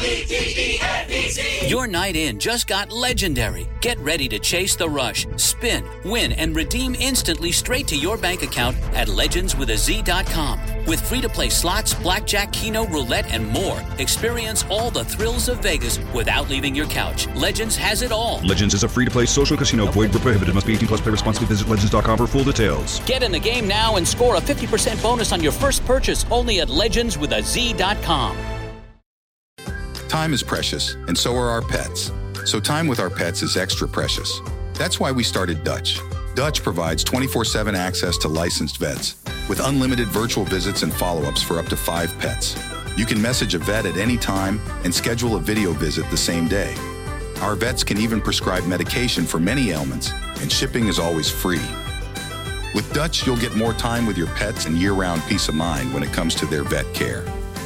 Your night in just got legendary. Get ready to chase the rush, spin, win, and redeem instantly straight to your bank account at legendswithaz.com. With free-to-play slots, blackjack, keno, roulette, and more. Experience all the thrills of Vegas without leaving your couch. Legends has it all. Legends is a free-to-play social casino. Void where prohibited. Must be 18 plus. Play responsibly. Visit legends.com for full details. Get in the game now and score a 50% bonus on your first purchase only at legendswithaz.com. Time is precious, and so are our pets. So time with our pets is extra precious. That's why we started Dutch. Dutch provides 24/7 access to licensed vets with unlimited virtual visits and follow-ups for up to 5 pets. You can message a vet at any time and schedule a video visit the same day. Our vets can even prescribe medication for many ailments, and shipping is always free. With Dutch, you'll get more time with your pets and year-round peace of mind when it comes to their vet care.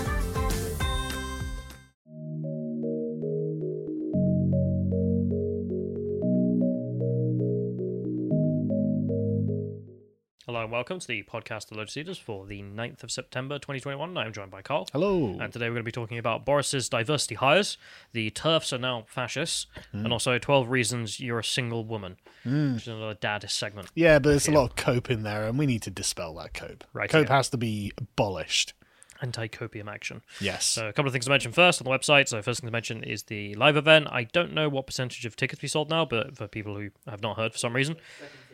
Hello and welcome to the podcast of Lotus Eaters for the 9th of September 2021. I'm joined by Carl. Hello. And today we're going to be talking about Boris's diversity hires, the TERFs are now fascists, and also 12 reasons you're a single woman, which is another dad segment. Yeah, but there's a lot of cope in there, and we need to dispel that cope. Right, cope yeah. has to be abolished. Anti-copium action. Yes. So a couple of things to mention first on the website. So first thing to mention is the live event. I don't know what percentage of tickets we sold now, but for people who have not heard for some reason.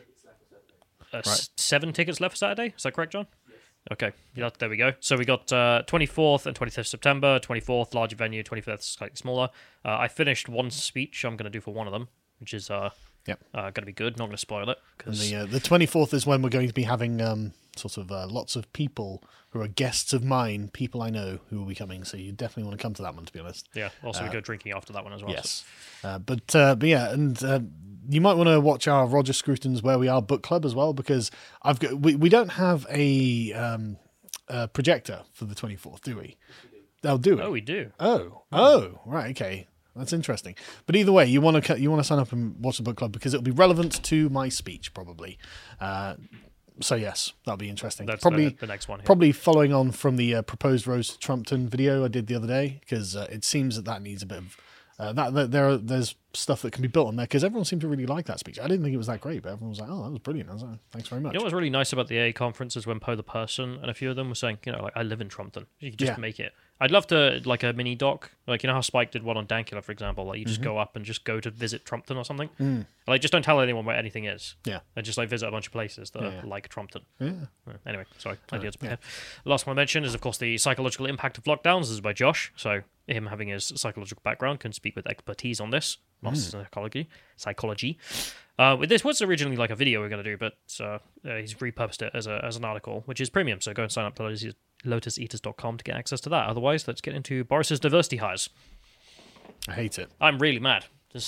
7 tickets left for Saturday. Is that correct, John? Yes. Okay, yeah, there we go. So we got 24th and 25th September. 24th, larger venue. 25th, slightly smaller. I finished one speech I'm going to do for one of them, which is going to be good. Not going to spoil it. Cause... And the 24th is when we're going to be having lots of people who are guests of mine, people I know who will be coming. So you definitely want to come to that one, to be honest. Yeah, also we go drinking after that one as well. Yes. So. But you might want to watch our Roger Scruton's Where We Are book club as well, because we don't have a projector for the 24th, do we? They'll do it. Oh, we do. Oh, right, okay. That's interesting. But either way, you want to sign up and watch the book club because it'll be relevant to my speech, probably. So yes, that'll be interesting. That's probably the next one. Here. Probably following on from the proposed Rose Trumpton video I did the other day, because it seems that needs a bit of there's stuff that can be built on there, because everyone seemed to really like that speech. I didn't think it was that great, but everyone was like, "Oh, that was brilliant." I was like, "Thanks very much." You know what was really nice about the AA conference is when Poe the Person and a few of them were saying, I live in Trumpton. You could just make it. I'd love to, like a mini doc, like, how Spike did one on Dankula, for example. Like, you just go up and just go to visit Trumpton or something. Like, just don't tell anyone where anything is. Yeah. And just, visit a bunch of places that are like Trumpton. Yeah. Anyway, sorry. Ideas prepared. Last one I mentioned is, of course, the psychological impact of lockdowns. This is by Josh. So, him having his psychological background can speak with expertise on this. Psychology. With this was originally like a video we are going to do, but he's repurposed it as an article, which is premium. So go and sign up to lotuseaters.com to get access to that. Otherwise, let's get into Boris's diversity hires. I hate it. I'm really mad.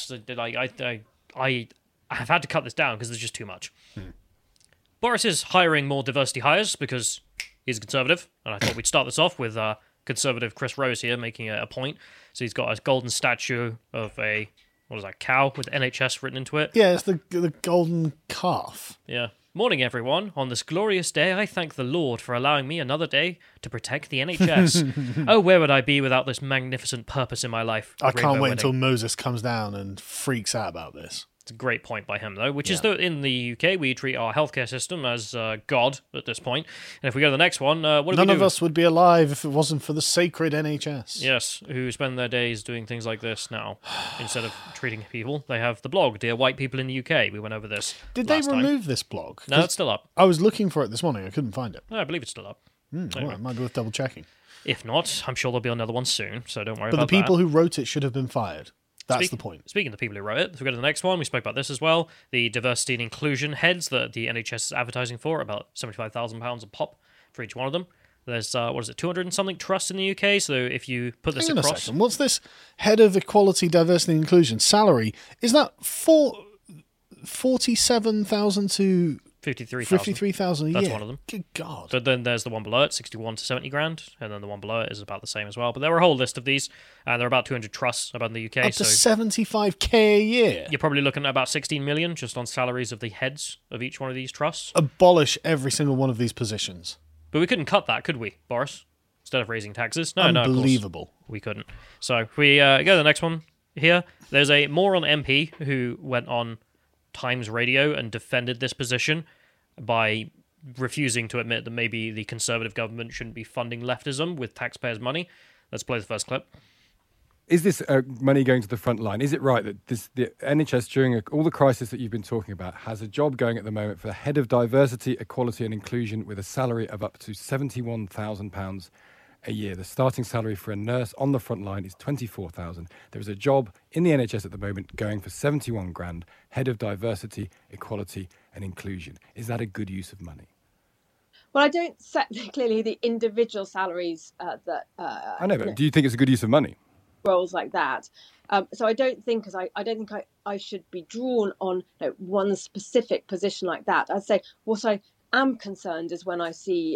I have had to cut this down because there's just too much. Boris is hiring more diversity hires because he's a conservative, and I thought we'd start this off with conservative Chris Rose here making a point. So he's got a golden statue of a cow with NHS written into it. Yeah, it's the golden calf. Yeah. Morning, everyone. On this glorious day, I thank the Lord for allowing me another day to protect the NHS. Oh, where would I be without this magnificent purpose in my life? I can't wait until Moses comes down and freaks out about this. It's a great point by him, though, which is that in the UK, we treat our healthcare system as God at this point. And if we go to the next one, what do we do? None of us would be alive if it wasn't for the sacred NHS. Yes, who spend their days doing things like this now. Instead of treating people, they have the blog, Dear White People in the UK. We went over this Did they last time. remove this blog? No, it's still up. I was looking for it this morning. I couldn't find it. No, I believe it's still up. Anyway. Right, might be worth double checking. If not, I'm sure there'll be another one soon, so don't worry about that. But the people who wrote it should have been fired. That's the point. Speaking of the people who wrote it, if we go to the next one, we spoke about this as well. The diversity and inclusion heads that the NHS is advertising for, about £75,000 a pop for each one of them. There's, 200 and something trusts in the UK, so if you put this across... Hang on a second, what's this head of equality, diversity and inclusion salary? Is that 47,000 to... 53,000 a year. That's one of them. Good God. But then there's the one below it, 61 to 70 grand, and then the one below it is about the same as well. But there are a whole list of these, and there are about 200 trusts about in the UK. Up to 75k a year. You're probably looking at about 16 million just on salaries of the heads of each one of these trusts. Abolish every single one of these positions. But we couldn't cut that, could we, Boris? instead of raising taxes. No, of course, Unbelievable. we couldn't. So if we go to the next one here. There's a moron MP who went on Times Radio and defended this position by refusing to admit that maybe the Conservative government shouldn't be funding leftism with taxpayers' money. Let's play the first clip. Is this money going to the front line? Is it right that the NHS, during all the crisis that you've been talking about, has a job going at the moment for the head of diversity, equality and inclusion with a salary of up to £71,000 a year? The starting salary for a nurse on the front line is £24,000. There is a job in the NHS at the moment going for 71 grand, head of diversity, equality and inclusion. Is that a good use of money? Well, I don't set clearly the individual salaries that. I know, but do you think it's a good use of money? Roles like that. So I don't think, I should be drawn on one specific position like that. I'd say what I am concerned is when I see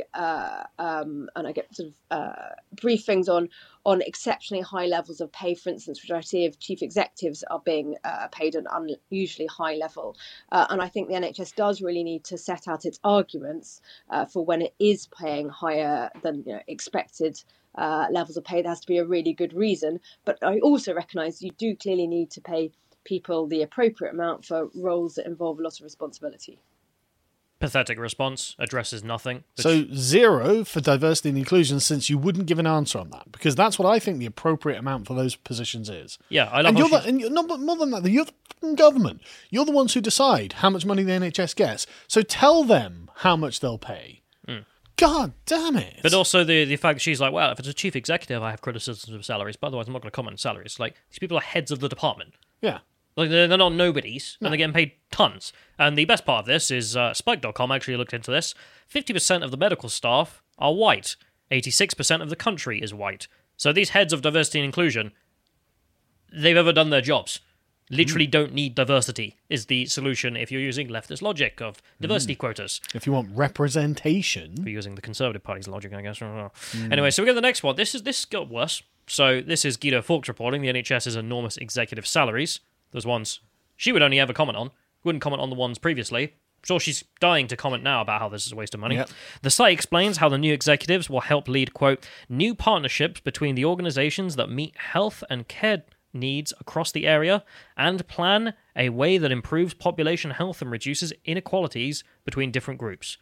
and I get sort of briefings on exceptionally high levels of pay, for instance, which I see of chief executives are being paid at an unusually high level. And I think the NHS does really need to set out its arguments for when it is paying higher than expected levels of pay. There has to be a really good reason. But I also recognise you do clearly need to pay people the appropriate amount for roles that involve a lot of responsibility. Pathetic response, addresses nothing. So 0 for diversity and inclusion, since you wouldn't give an answer on that, because that's what I think the appropriate amount for those positions is. Yeah, I love more than that, you're the fucking government. You're the ones who decide how much money the NHS gets. So tell them how much they'll pay. God damn it. But also the fact that she's like, well, if it's a chief executive, I have criticisms of salaries, but otherwise I'm not going to comment on salaries. Like, these people are heads of the department. Yeah. Like, they're not nobodies, and they're getting paid tons. And the best part of this is Spike.com actually looked into this. 50% of the medical staff are white. 86% of the country is white. So these heads of diversity and inclusion, they've overdone their jobs. Literally don't need diversity is the solution if you're using leftist logic of diversity quotas. If you want representation. If you're using the Conservative Party's logic, I guess. Anyway, so we go to the next one. This got worse. So this is Guido Fawkes reporting the NHS's enormous executive salaries. Those ones she would only ever comment on. Wouldn't comment on the ones previously. I'm sure she's dying to comment now about how this is a waste of money. Yep. The site explains how the new executives will help lead, quote, new partnerships between the organisations that meet health and care needs across the area and plan a way that improves population health and reduces inequalities between different groups.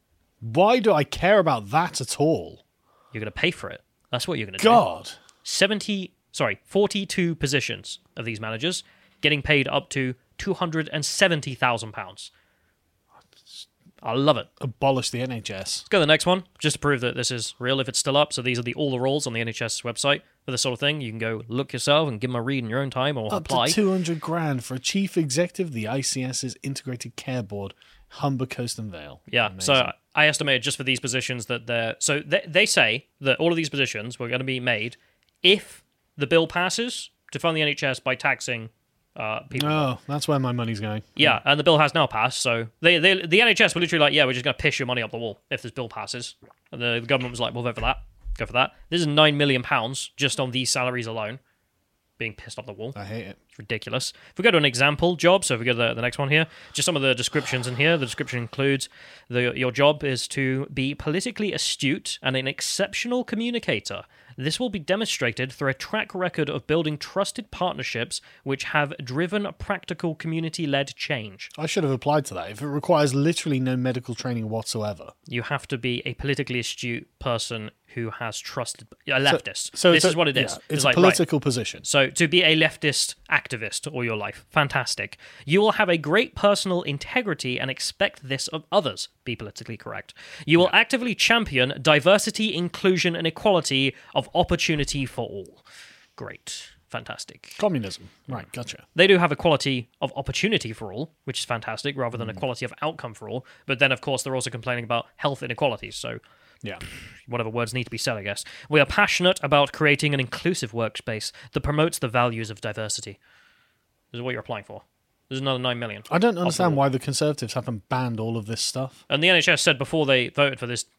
Why do I care about that at all? You're going to pay for it. That's what you're going to do. 42 positions of these managers getting paid up to £270,000. I love it. Abolish the NHS. Let's go to the next one, just to prove that this is real if it's still up. So these are all the roles on the NHS website for this sort of thing. You can go look yourself and give them a read in your own time or apply. Up to 200 grand for a chief executive of the ICS's Integrated Care Board, Humber Coast and Vale. Yeah, amazing. So I estimated just for these positions that they say that all of these positions were going to be made if the bill passes to fund the NHS by taxing people. Oh, that's where my money's going. Yeah, and the bill has now passed, so the NHS were literally like, yeah, we're just going to piss your money up the wall if this bill passes. And the government was like, we'll vote for that. Go for that. This is £9 million just on these salaries alone being pissed off the wall. I hate it. It's ridiculous. If we go to an example job, so if we go to the next one here, just some of the descriptions in here. The description includes your job is to be politically astute and an exceptional communicator. This will be demonstrated through a track record of building trusted partnerships which have driven practical community-led change. I should have applied to that. If it requires literally no medical training whatsoever. You have to be a politically astute person who has trusted a leftist. So this is what it is. Yeah, it's a political position. So to be a leftist activist all your life, fantastic. You will have a great personal integrity and expect this of others. Be politically correct. You will actively champion diversity, inclusion, and equality of opportunity for all. Great. Fantastic. Communism. Right, gotcha. They do have equality of opportunity for all, which is fantastic, rather than equality of outcome for all. But then, of course, they're also complaining about health inequalities. So, yeah, whatever words need to be said, I guess. We are passionate about creating an inclusive workspace that promotes the values of diversity. This is what you're applying for. There's another 9 million. I don't understand why the Conservatives haven't banned all of this stuff. And the NHS said before they voted for this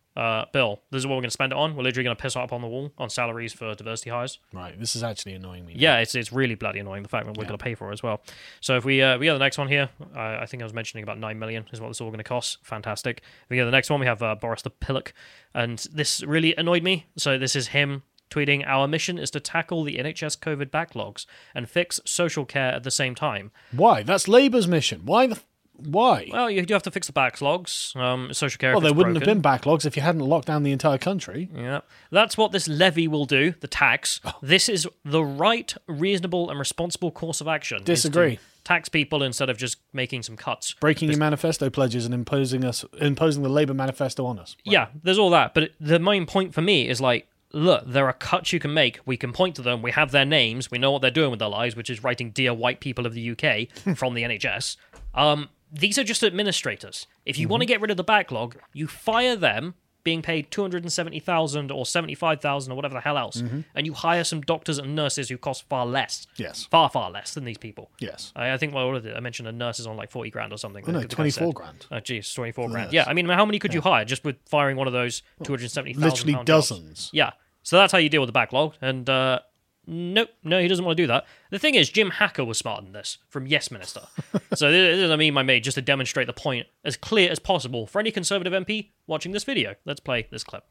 Bill, this is what we're going to spend it on. We're literally going to piss up on the wall on salaries for diversity hires. Right, this is actually annoying me. Yeah, it's really bloody annoying, the fact that we're going to pay for it as well. So if we get the next one here, I think I was mentioning about 9 million is what this is all going to cost. Fantastic. If we get the next one, we have Boris the Pillock, and this really annoyed me. So this is him tweeting, "Our mission is to tackle the NHS COVID backlogs and fix social care at the same time." Why? That's Labour's mission. Why? Well, you do have to fix the backlogs. Social care. Well, if there it's wouldn't broken. have been backlogs if you hadn't locked down the entire country. Yeah, that's what this levy will do. The tax. This is the right, reasonable, and responsible course of action. is to Disagree. Tax people instead of just making some cuts. Breaking your manifesto pledges and imposing the Labour manifesto on us. Yeah, there's all that, but the main point for me is like, look, there are cuts you can make. We can point to them. We have their names. We know what they're doing with their lives, which is writing "Dear White People of the UK" from the NHS. These are just administrators. If you want to get rid of the backlog, you fire them, being paid 270,000 or 75,000 or whatever the hell else, and you hire some doctors and nurses who cost far less. Yes. Far less than these people. Yes. I think what was it? I mentioned a nurse is on like 40 grand or something. Oh, no, The guy 24 said. grand. Oh, geez, 24 grand. nurse. Yeah, I mean, how many could you hire just with firing one of those 270,000 Literally pound jobs? dozens. Yeah. So that's how you deal with the backlog. And no, he doesn't want to do that. The thing is, Jim Hacker was smarter than this from Yes Minister. So this is a meme I made just to demonstrate the point as clear as possible for any Conservative MP watching this video. Let's play this clip.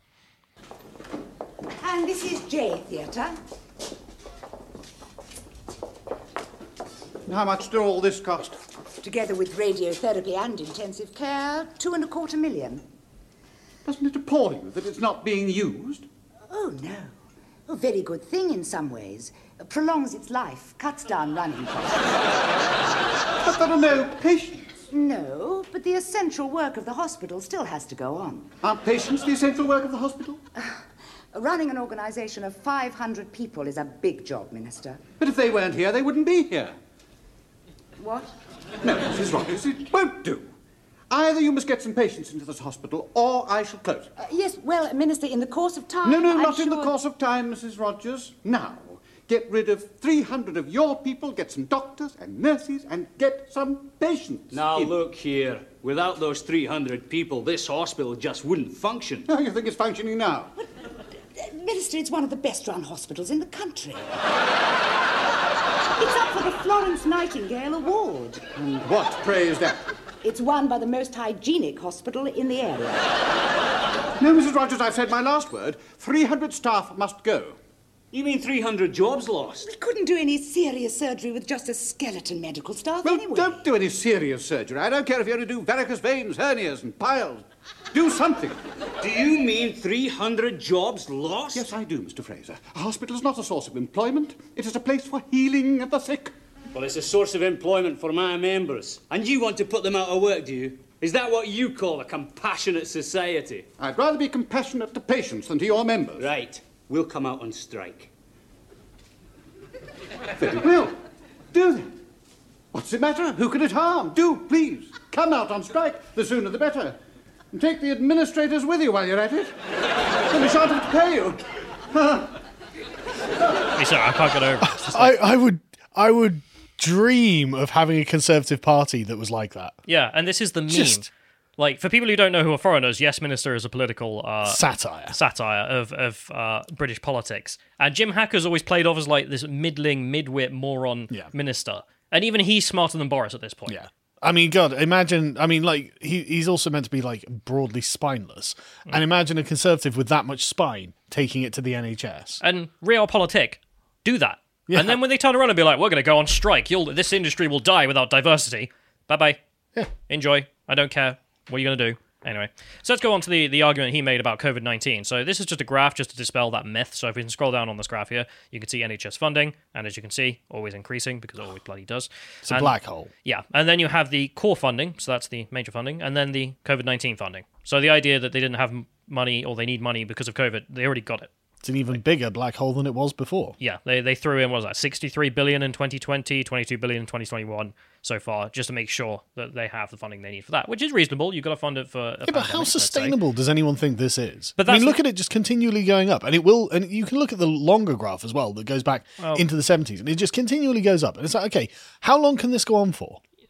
And this is J Theatre. How much do all this cost? Together with radiotherapy and intensive care, 2.25 million. Doesn't it appall you that it's not being used? Oh, no. A very good thing in some ways. Prolongs its life, cuts down running costs. But there are no patients. No, but the essential work of the hospital still has to go on. Aren't patients the essential work of the hospital? Running an organisation of 500 people is a big job, Minister. But if they weren't here, they wouldn't be here. What? No, Mrs. Rogers, it won't do. Either you must get some patients into this hospital, or I shall close it. Yes, well, Minister, in the course of time... No, I'm not in the sure- course of time, Mrs. Rogers. Now, get rid of 300 of your people, get some doctors and nurses, and get some patients. Now, in. look here. Without those 300 people, this hospital just wouldn't function. Oh, you think it's functioning now? Minister, it's one of the best-run hospitals in the country. It's up for the Florence Nightingale Award. And what, pray, is that? It's won by the most hygienic hospital in the area. No, Mrs. Rogers, I've said my last word. 300 staff must go. You mean 300 jobs lost? We couldn't do any serious surgery with just a skeleton medical staff Well, anyway. don't do any serious surgery. I don't care if you only do varicose veins, hernias, and piles. Do something. Do you mean 300 jobs lost? Yes, I do, Mr. Fraser. A hospital is not a source of employment. It is a place for healing of the sick. Well, it's a source of employment for my members. And you want to put them out of work, do you? Is that what you call a compassionate society? I'd rather be compassionate to patients than to your members. Right. We'll come out on strike. Very well. Do then. What's the matter? Who can it harm? Do, please. Come out on strike. The sooner the better. And take the administrators with you while you're at it. Then we shan't have to pay you. Hey, sorry, I can't get over it. It's just like- I would dream of having a Conservative Party that was like that. yeah, and this is the meme. Just- Like, for people who don't know who are foreigners, Yes Minister is a political Satire. of British politics. And Jim Hacker's always played off as like this middling, midwit moron minister. And even he's smarter than Boris at this point. Yeah. I mean, God, imagine, like, he's also meant to be, like, broadly spineless. And imagine a Conservative with that much spine taking it to the NHS. And realpolitik do that. Yeah. And then when they turn around and be like, we're going to go on strike, this industry will die without diversity. Bye-bye. Yeah. Enjoy. I don't care. What are you going to do? Anyway, so let's go on to the argument he made about COVID-19. So this is just a graph just to dispel that myth. So if we can scroll down on this graph here, you can see NHS funding, and as you can see, always increasing because it always bloody does. It's a black hole. Yeah, and then you have the core funding, so that's the major funding, and then the COVID-19 funding. So the idea that they didn't have money or they need money because of COVID, they already got it. It's an even bigger black hole than it was before. Yeah, they threw in, what was that, 63 billion in 2020, 22 billion in 2021 so far, just to make sure that they have the funding they need for that, which is reasonable. You've got to fund it for a Yeah, but how pandemic, let's say. sustainable does anyone think this is? But I mean, that's look at it just continually going up. And it will, and you can look at the longer graph as well that goes back into the 70s, and it just continually goes up. And it's like, okay, how long can this go on for?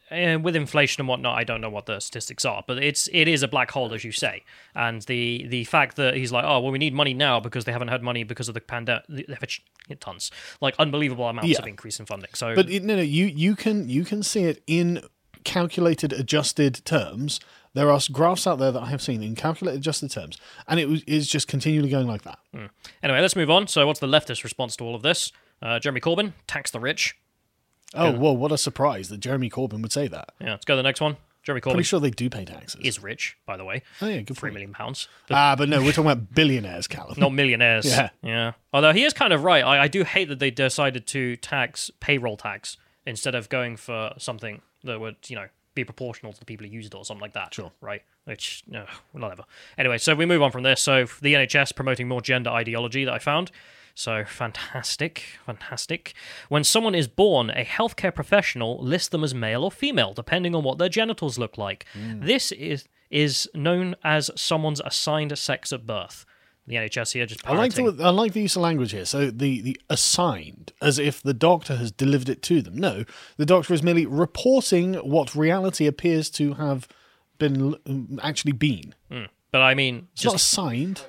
with inflation and whatnot, I don't know what the statistics are, but it is a black hole, as you say. And the fact that he's like, oh, well, we need money now because they haven't had money because of the pandemic. They have tons, like unbelievable amounts of increase in funding. So, but you can see it in calculated adjusted terms. There are graphs out there that I have seen in calculated adjusted terms, and it is just continually going like that. Anyway, let's move on. So, what's the leftist response to all of this? Jeremy Corbyn, tax the rich. Oh, well, what a surprise that Jeremy Corbyn would say that. Yeah, let's go to the next one. Jeremy Corbyn. Pretty sure they do pay taxes. Is rich, by the way. Oh, yeah, good £3 point. million. But no, we're talking about billionaires, Callum. Not millionaires. Yeah. Although he is kind of right. I do hate that they decided to tax payroll tax instead of going for something that would, be proportional to the people who use it or something like that. Sure. Right? Which, whatever. Anyway, so we move on from this. So the NHS promoting more gender ideology that I found. So, fantastic. When someone is born, a healthcare professional lists them as male or female, depending on what their genitals look like. This is known as someone's assigned sex at birth. The NHS here just parroting. I like the use of language here. So the assigned, as if the doctor has delivered it to them. No, the doctor is merely reporting what reality appears to have actually been. But I mean... It's not assigned.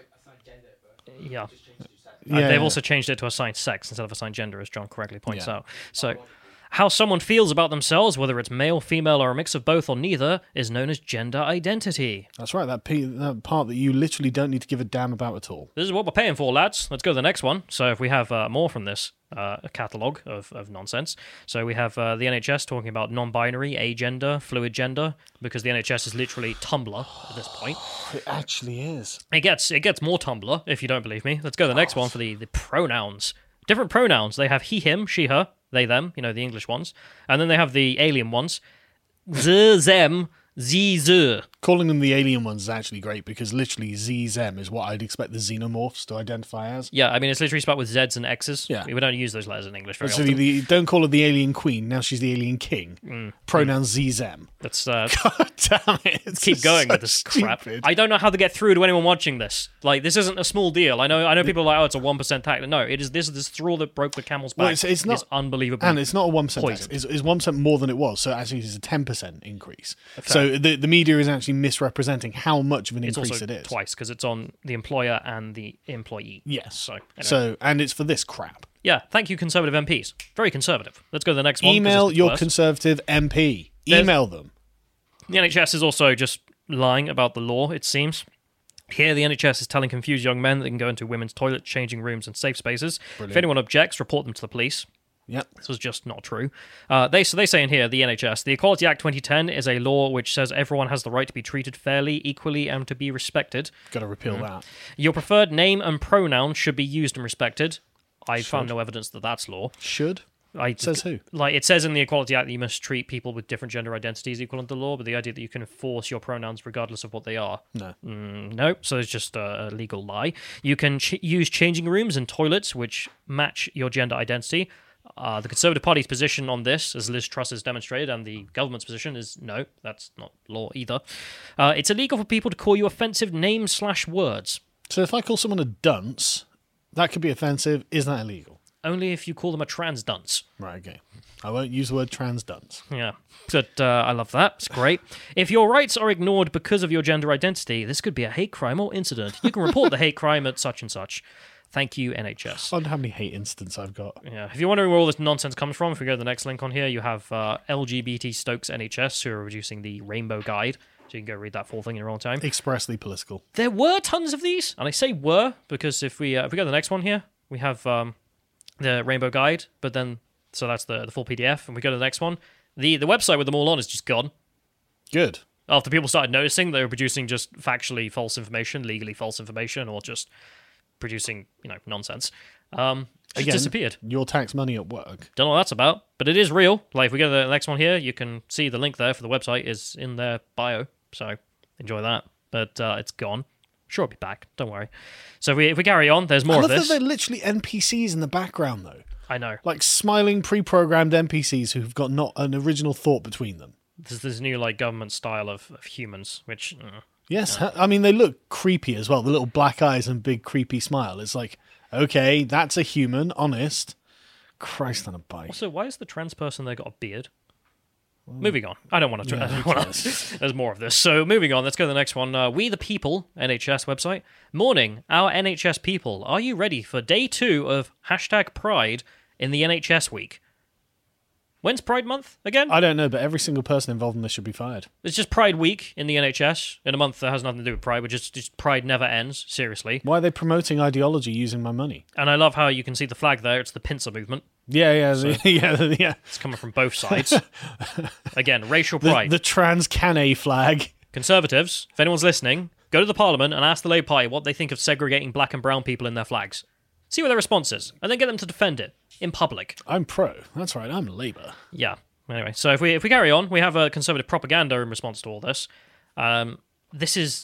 Yeah. They've also changed it to assigned sex instead of assigned gender, as John correctly points out. So, how someone feels about themselves, whether it's male, female, or a mix of both or neither, is known as gender identity. That's right, that part that you literally don't need to give a damn about at all. This is what we're paying for, lads. Let's go to the next one. So if we have more from this catalogue of nonsense. So we have the NHS talking about non-binary, agender, fluid gender, because the NHS is literally Tumblr at this point. It actually is. It gets more Tumblr, if you don't believe me. Let's go to the next one for the pronouns. Different pronouns. They have he, him, she, her, they, them, the English ones. And then they have the alien ones. Z, them, z, z. Calling them the alien ones is actually great because literally Z, them is what I'd expect the xenomorphs to identify as. Yeah, I mean, it's literally spelled with Zs and Xs. Yeah. We don't use those letters in English very Literally, often. don't call her the alien queen, now she's the alien king. Pronouns Z, them. That's, God damn it. Keep going with this crap. Stupid. I don't know how to get through to anyone watching this. Like, this isn't a small deal. I know people are like, oh, it's a 1% tax. No, it is this straw that broke the camel's back. Well, it's not unbelievable. And it's not a 1% tax. It's 1% more than it was. So actually, it's a 10% increase. So the media is actually misrepresenting how much of an increase also it is. Twice, because it's on the employer and the employee. Yes. So, anyway. And it's for this crap. Yeah, thank you, Conservative MPs. Very conservative. Let's go to the next one. Email your Conservative MP. Email them. The NHS is also just lying about the law, it seems. Here, the NHS is telling confused young men that they can go into women's toilets, changing rooms, and safe spaces. Brilliant. If anyone objects, report them to the police. Yep. This was just not true. They say in here, the NHS, the Equality Act 2010 is a law which says everyone has the right to be treated fairly, equally, and to be respected. Got to repeal that. Your preferred name and pronoun should be used and respected. I found no evidence that that's law. Should? Says who? Like, it says in the Equality Act that you must treat people with different gender identities equal under the law, but the idea that you can enforce your pronouns regardless of what they are. No. No, so it's just a legal lie. You can use changing rooms and toilets which match your gender identity. The Conservative Party's position on this, as Liz Truss has demonstrated, and the government's position is no, that's not law either. It's illegal for people to call you offensive names/words. So if I call someone a dunce, that could be offensive. Is that illegal? Only if you call them a trans dunce. Right, okay. I won't use the word trans dunce. Yeah, but I love that. It's great. If your rights are ignored because of your gender identity, this could be a hate crime or incident. You can report the hate crime at such and such. Thank you, NHS. I wonder how many hate incidents I've got. Yeah, if you're wondering where all this nonsense comes from, if we go to the next link on here, you have LGBT Stokes NHS, who are producing the Rainbow Guide. So you can go read that full thing in your own time. Expressly political. There were tons of these, and I say were because if we go to the next one here, we have the Rainbow Guide, but then so that's the full PDF, and we go to the next one. The website with them all on is just gone. Good. After people started noticing they were producing just factually false information, legally false information, or just producing nonsense. Just disappeared. Your tax money at work. Don't know what that's about, but it is real. Like if we go to the next one here, you can see the link there for the website is in their bio, so enjoy that. But it's gone. Sure, it'll be back. Don't worry. So if we carry on, there's more of this. They're literally NPCs in the background, though. I know. Like smiling, pre-programmed NPCs who've got not an original thought between them. There's this new government style of humans, which... Yes, I mean, they look creepy as well. The little black eyes and big creepy smile. It's like, okay, that's a human, honest. Christ on a bike. Also, why has the trans person there got a beard? Moving on. I don't want to. There's more of this. So moving on. Let's go to the next one. We the People NHS website. Morning, our NHS people. Are you ready for day 2 of #Pride in the NHS week? When's Pride Month again? I don't know, but every single person involved in this should be fired. It's just Pride Week in the NHS in a month that has nothing to do with Pride, but just Pride never ends. Seriously. Why are they promoting ideology using my money? And I love how you can see the flag there. It's the pincer movement. Yeah. It's coming from both sides. Again, racial pride. The trans Cannae flag. Conservatives, if anyone's listening, go to the Parliament and ask the Labour Party what they think of segregating black and brown people in their flags. See what their response is, and then get them to defend it in public. I'm pro. That's right. I'm Labour. Yeah. Anyway, so if we carry on, we have a Conservative propaganda in response to all this. This is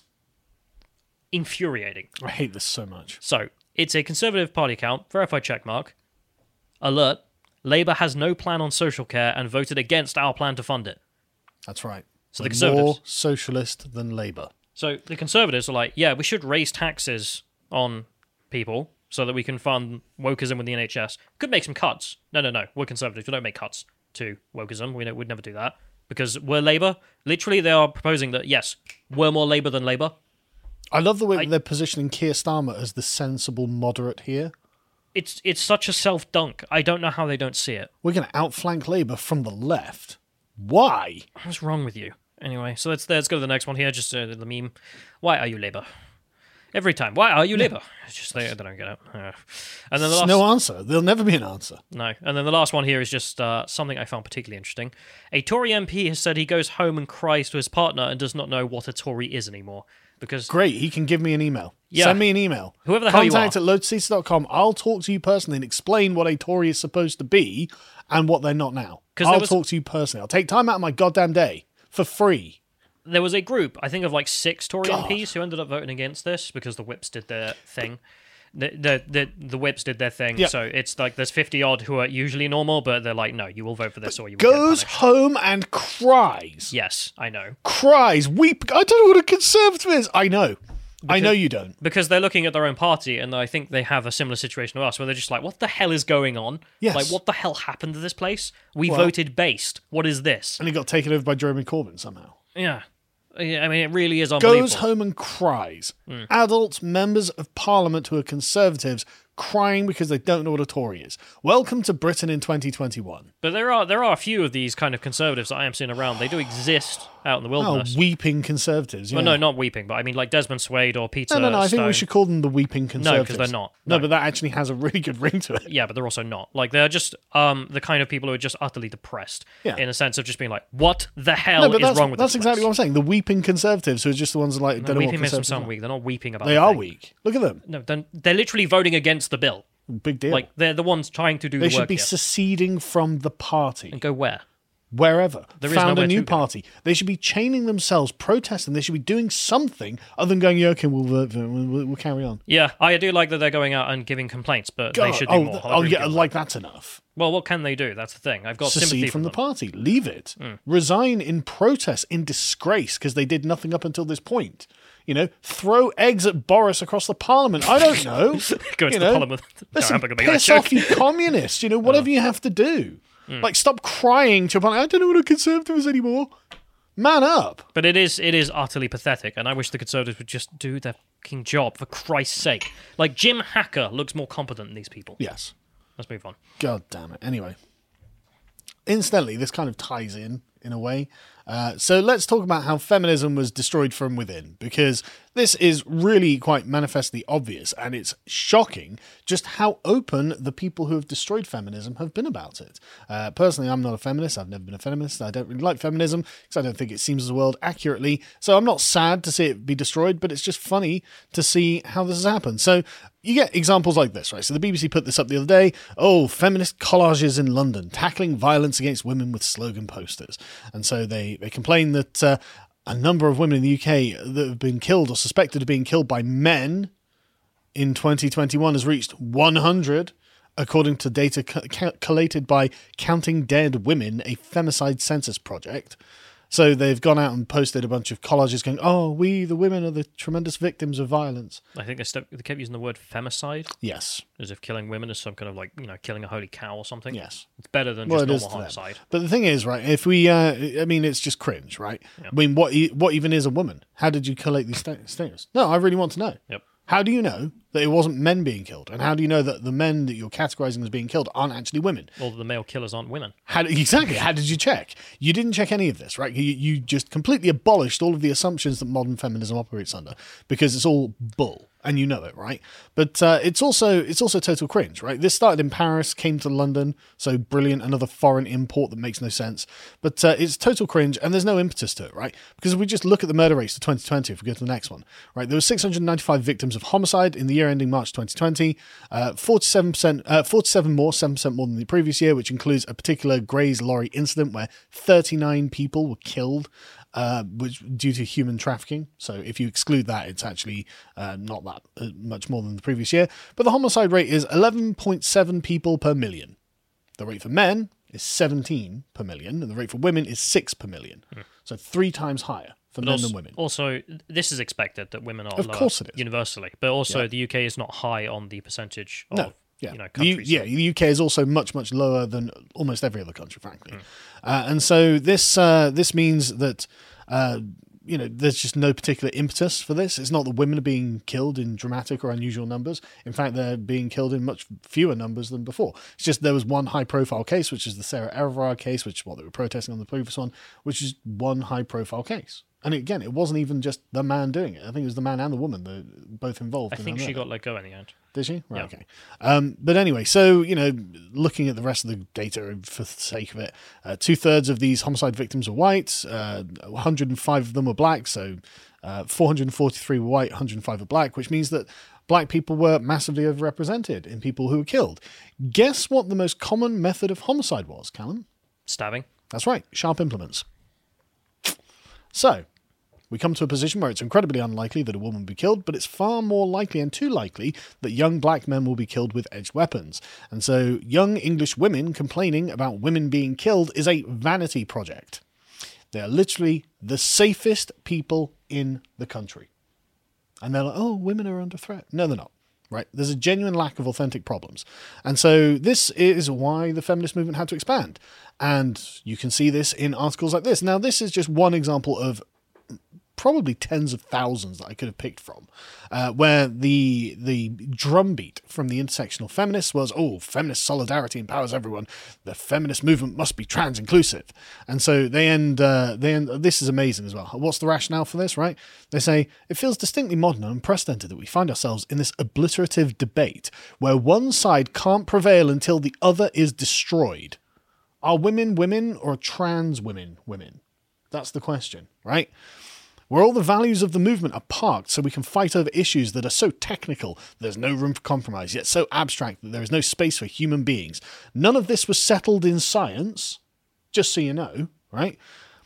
infuriating. I hate this so much. So it's a Conservative Party account, verified checkmark. Alert: Labour has no plan on social care and voted against our plan to fund it. That's right. So the Conservatives, more socialist than Labour. So the Conservatives are like, yeah, we should raise taxes on people so that we can fund wokeism with the NHS. Could make some cuts. No. We're Conservatives. We don't make cuts to wokeism. We'd never do that because we're Labour. Literally, they are proposing that, yes, we're more Labour than Labour. I love the way they're positioning Keir Starmer as the sensible moderate here. It's such a self-dunk. I don't know how they don't see it. We're going to outflank Labour from the left. Why? What's wrong with you? Anyway, so let's go to the next one here. Just the meme. Why are you Labour? Every time. Why are you Labour? It's just they don't get it. And then the last... no answer. There'll never be an answer. No. And then the last one here is just something I found particularly interesting. A Tory MP has said he goes home and cries to his partner and does not know what a Tory is anymore. Because great, he can give me an email. Yeah. Send me an email. Whoever the hell you are. Contact at loadseats.com. I'll talk to you personally and explain what a Tory is supposed to be and what they're not now. I'll talk to you personally. I'll take time out of my goddamn day for free. There was a group, I think, of like 6 Tory MPs who ended up voting against this because the whips did their thing. The whips did their thing, Yep. So it's like there's 50 odd who are usually normal, but they're like, no, you will vote for this or you will Goes get punished. home and cries. Yes, I know. Cries, weep. I don't know what a conservative is. I know. I know you don't. Because they're looking at their own party, and I think they have a similar situation to us, where they're just like, what the hell is going on? Yes. Like, what the hell happened to this place? We voted based. What is this? And he got taken over by Jeremy Corbyn somehow. Yeah. I mean, it really is unbelievable. Goes home and cries. Adult members of Parliament who are Conservatives crying because they don't know what a Tory is. Welcome to Britain in 2021. But there are a few of these kind of Conservatives that I am seeing around. They do exist out in the wilderness. Oh, weeping Conservatives. Yeah. Well, no, not weeping, but I mean like Desmond Swade or Peter No, I think Stone. we should call them the weeping Conservatives. No, because they're not. No, but that actually has a really good ring to it. Yeah, but they're also not. Like, they're just the kind of people who are just utterly depressed in a sense of just being like, what the hell is wrong with this That's exactly what I'm saying. The weeping Conservatives who are just the ones that like, don't know what weeping makes them Conservatives sound are. weak. They're not weeping about They the are thing. weak. Look at them. No, they're literally voting against the bill. Big deal. Like, they're the ones trying to do They the should work be here. seceding from the party. And go where? Wherever. There is Found nowhere a new to go. party. They should be chaining themselves, protesting. They should be doing something other than going, yeah, okay, we'll carry on. Yeah, I do like that they're going out and giving complaints, but they should do more. I really do. Like that's enough. Well, what can they do? That's the thing. I've got sympathy Secede from the them. party. Leave it. Resign in protest, in disgrace, because they did nothing up until this point. You know, throw eggs at Boris across the parliament. I don't know. Go into the parliament. Listen, I'm not gonna make that piss joke. off, you communists. You know, whatever you have to do. Like, stop crying to a parliament. I don't know what a conservative is anymore. Man up. But it is utterly pathetic, and I wish the Conservatives would just do their fucking job, for Christ's sake. Like, Jim Hacker looks more competent than these people. Yes. Let's move on. God damn it. Anyway. Incidentally, this kind of ties in a way. So let's talk about how feminism was destroyed from within, because this is really quite manifestly obvious, and it's shocking just how open the people who have destroyed feminism have been about it. Personally, I'm not a feminist. I've never been a feminist. I don't really like feminism because I don't think it sees the world accurately. So I'm not sad to see it be destroyed, but it's just funny to see how this has happened. So you get examples like this, right? So the BBC put this up the other day. Oh, feminist collages in London, tackling violence against women with slogan posters. And so they complain that a number of women in the UK that have been killed or suspected of being killed by men in 2021 has reached 100, according to data collated by Counting Dead Women, a femicide census project. So they've gone out and posted a bunch of collages going, "Oh, we, the women, are the tremendous victims of violence." I think they kept using the word femicide. Yes. As if killing women is some kind of killing a holy cow or something. Yes. It's better than Well, just it is normal to them. homicide. But the thing is, right, if we, it's just cringe, right? Yeah. I mean, what even is a woman? How did you collate these statements? No, I really want to know. Yep. How do you know that it wasn't men being killed? And how do you know that the men that you're categorizing as being killed aren't actually women? Or the male killers aren't women. Exactly. How did you check? You didn't check any of this, right? You just completely abolished all of the assumptions that modern feminism operates under because it's all bull. And you know it, right? But it's also total cringe, right? This started in Paris, came to London, so brilliant, another foreign import that makes no sense. But it's total cringe, and there's no impetus to it, right? Because if we just look at the murder rates for 2020, if we go to the next one, right? There were 695 victims of homicide in the year ending March 2020, 47 more, 7% more than the previous year, which includes a particular Grays lorry incident where 39 people were killed. Which due to human trafficking. So if you exclude that, it's actually not that much more than the previous year. But the homicide rate is 11.7 people per million. The rate for men is 17 per million, and the rate for women is 6 per million. So 3 times higher for men than women. Also, this is expected that women are of lower course it is. universally. But also, the UK is not high on the percentage of countries. The UK is also much, much lower than almost every other country, frankly. And so this means that there's just no particular impetus for this. It's not that women are being killed in dramatic or unusual numbers. In fact, they're being killed in much fewer numbers than before. It's just there was one high-profile case, which is the Sarah Everard case, which is what they were protesting on the previous one, which is one high-profile case. And again, it wasn't even just the man doing it. I think it was the man and the woman both involved. I think she got let go in the end. Did she? Right, yeah. Okay. But anyway, so, looking at the rest of the data for the sake of it, 2/3 of these homicide victims were white, 105 of them were black, so 443 were white, 105 were black, which means that black people were massively overrepresented in people who were killed. Guess what the most common method of homicide was, Callum? Stabbing. That's right, sharp implements. So, we come to a position where it's incredibly unlikely that a woman will be killed, but it's far more likely and too likely that young black men will be killed with edged weapons. And so young English women complaining about women being killed is a vanity project. They are literally the safest people in the country. And they're like, oh, women are under threat. No, they're not. Right? There's a genuine lack of authentic problems. And so this is why the feminist movement had to expand. And you can see this in articles like this. Now, this is just one example of probably tens of thousands that I could have picked from, where the drumbeat from the intersectional feminists was, oh, feminist solidarity empowers everyone. The feminist movement must be trans-inclusive. And so they end, this is amazing as well. What's the rationale for this, right? They say, it feels distinctly modern and unprecedented that we find ourselves in this obliterative debate where one side can't prevail until the other is destroyed. Are women women or trans women women? That's the question, right? Where all the values of the movement are parked so we can fight over issues that are so technical there's no room for compromise, yet so abstract that there is no space for human beings. None of this was settled in science, just so you know, right?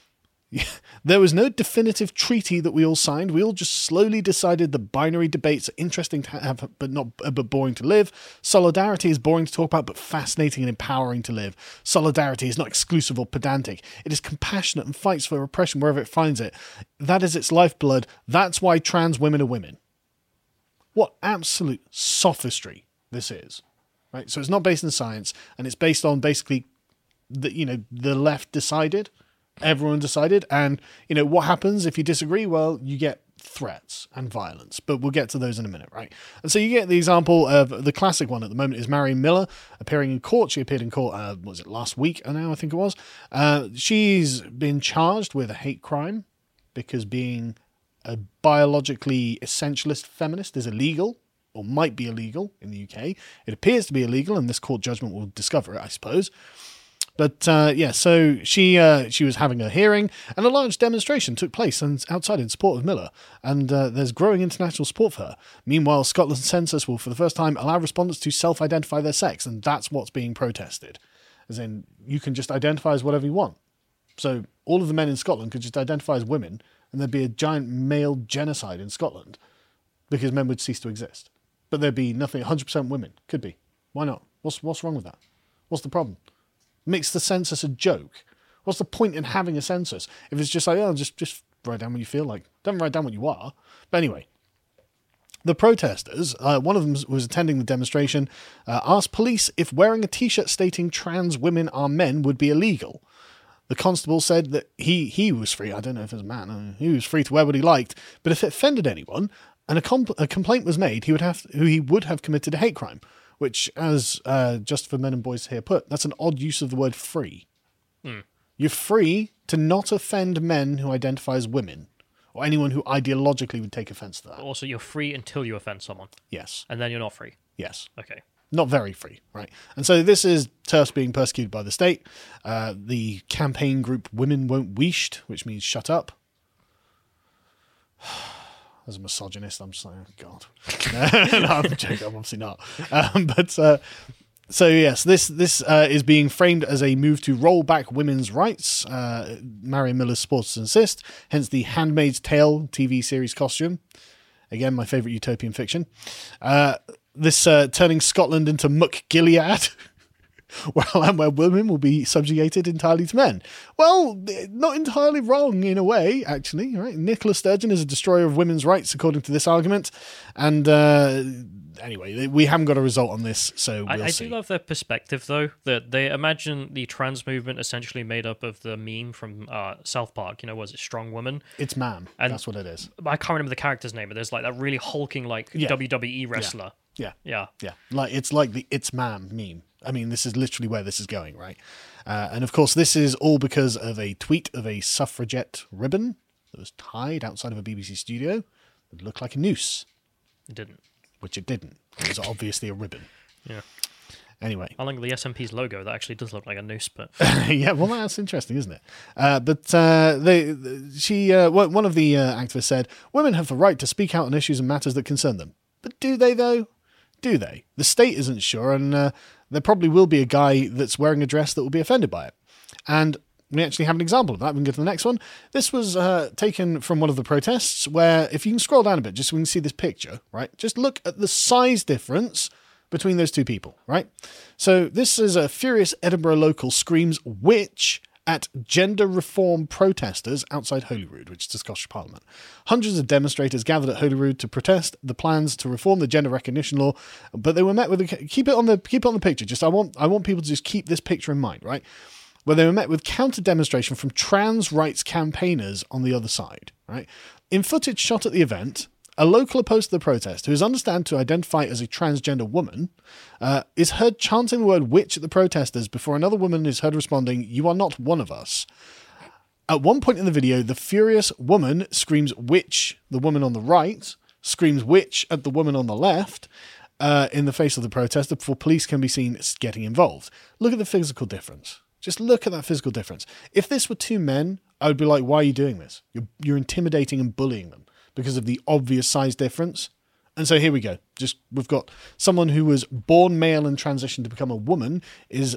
There was no definitive treaty that we all signed. We all just slowly decided that binary debates are interesting to have, but boring to live. Solidarity is boring to talk about, but fascinating and empowering to live. Solidarity is not exclusive or pedantic. It is compassionate and fights for oppression wherever it finds it. That is its lifeblood. That's why trans women are women. What absolute sophistry this is, right? So it's not based in science, and it's based on basically the left decided. Everyone decided, and what happens if you disagree? Well, you get threats and violence, but we'll get to those in a minute, right? And so you get the example of the classic one at the moment is Marion Miller appearing in court. She appeared in court, was it last week now, I think it was. She's been charged with a hate crime because being a biologically essentialist feminist is illegal, or might be illegal in the UK. It appears to be illegal, and this court judgment will discover it, I suppose. But so she was having a hearing, and a large demonstration took place outside in support of Miller, and there's growing international support for her. Meanwhile, Scotland's census will, for the first time, allow respondents to self-identify their sex, and that's what's being protested. As in, you can just identify as whatever you want. So all of the men in Scotland could just identify as women, and there'd be a giant male genocide in Scotland, because men would cease to exist. But there'd be nothing, 100% women. Could be. Why not? What's wrong with that? What's the problem? Makes the census a joke. What's the point in having a census if it's just like, oh, just write down what you feel like? Don't write down what you are. But anyway, the protesters, one of them was attending the demonstration, asked police if wearing a T-shirt stating trans women are men would be illegal. The constable said that he was free. I don't know if it's a man. He was free to wear what he liked. But if it offended anyone and a complaint was made, he would have committed a hate crime, which, as Just for Men and Boys here put, that's an odd use of the word free. You're free to not offend men who identify as women, or anyone who ideologically would take offence to that. Also, you're free until you offend someone. Yes. And then you're not free. Yes. Okay. Not very free, right? And so this is TERFs being persecuted by the state. The campaign group Women Won't Weesht, which means shut up. As a misogynist, I'm just like, oh, God. No, I'm joking, I'm obviously not. So yes, this is being framed as a move to roll back women's rights. Marion Miller's supporters insist, hence the Handmaid's Tale TV series costume. Again, my favourite utopian fiction. This turning Scotland into Muck Gilead, where women will be subjugated entirely to men. Well, not entirely wrong in a way, actually. Right? Nicola Sturgeon is a destroyer of women's rights, according to this argument. And anyway, we haven't got a result on this, so we'll see. I do love their perspective, though, that they imagine the trans movement essentially made up of the meme from South Park. Was it Strong Woman? It's Man. And that's what it is. I can't remember the character's name, but there's like that really hulking WWE wrestler. Yeah. It's like the It's Man meme. I mean, this is literally where this is going, right? And of course, this is all because of a tweet of a suffragette ribbon that was tied outside of a BBC studio. It looked like a noose. It didn't. Which it didn't. It was obviously a ribbon. Yeah. Anyway. I like the SNP's logo. That actually does look like a noose, but... Yeah, well, that's interesting, isn't it? One of the activists said, women have the right to speak out on issues and matters that concern them. But do they, though? Do they? The state isn't sure, and there probably will be a guy that's wearing a dress that will be offended by it. And we actually have an example of that. We can go to the next one. This was taken from one of the protests where, if you can scroll down a bit, just so we can see this picture, right? Just look at the size difference between those two people, right? So this is a furious Edinburgh local screams witch at gender reform protesters outside Holyrood, which is the Scottish Parliament. Hundreds of demonstrators gathered at Holyrood to protest the plans to reform the gender recognition law, but they were met with keep it on the picture. Just I want people to just keep this picture in mind, right? Where they were met with counter demonstration from trans rights campaigners on the other side, right? In footage shot at the event, a local opposed to the protest, who is understood to identify as a transgender woman, is heard chanting the word witch at the protesters before another woman is heard responding, "You are not one of us." At one point in the video, the furious woman screams witch, the woman on the right, screams witch at the woman on the left, in the face of the protester before police can be seen getting involved. Look at the physical difference. Just look at that physical difference. If this were two men, I would be like, why are you doing this? You're intimidating and bullying them because of the obvious size difference. And so here we go. We've got someone who was born male and transitioned to become a woman is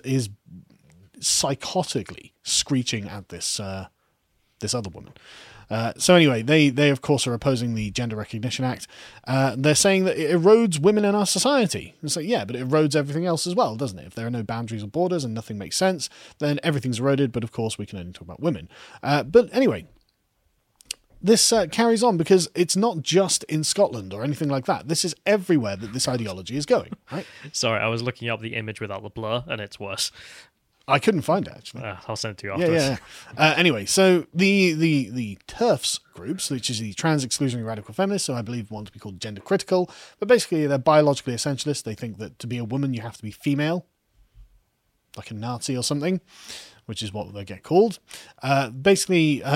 psychotically screeching at this other woman. So anyway, they of course are opposing the Gender Recognition Act. They're saying that it erodes women in our society. It's like, yeah, but it erodes everything else as well, doesn't it? If there are no boundaries or borders and nothing makes sense, then everything's eroded. But of course, we can only talk about women. But anyway, this carries on because it's not just in Scotland or anything like that. This is everywhere that this ideology is going, right? Sorry, I was looking up the image without the blur, and it's worse. I couldn't find it, actually. I'll send it to you after. Yeah. Anyway, so the TERFs groups, which is the Trans Exclusionary Radical Feminists, so I believe want to be called gender critical, but basically they're biologically essentialist. They think that to be a woman, you have to be female, like a Nazi or something, which is what they get called. There's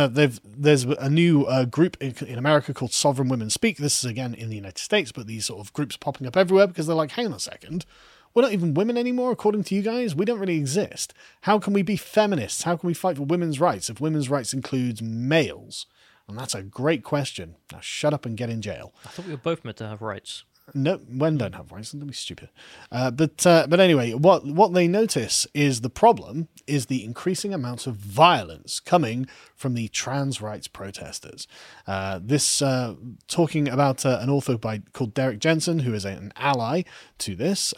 a new group in America called Sovereign Women Speak. This is, again, in the United States, but these sort of groups popping up everywhere because they're like, hang on a second. We're not even women anymore, according to you guys. We don't really exist. How can we be feminists? How can we fight for women's rights if women's rights includes males? And that's a great question. Now shut up and get in jail. I thought we were both meant to have rights. No, men don't have rights. Don't be stupid. But anyway, what they notice is the problem is the increasing amounts of violence coming from the trans rights protesters. This talking about an author called Derek Jensen, who is an ally to this.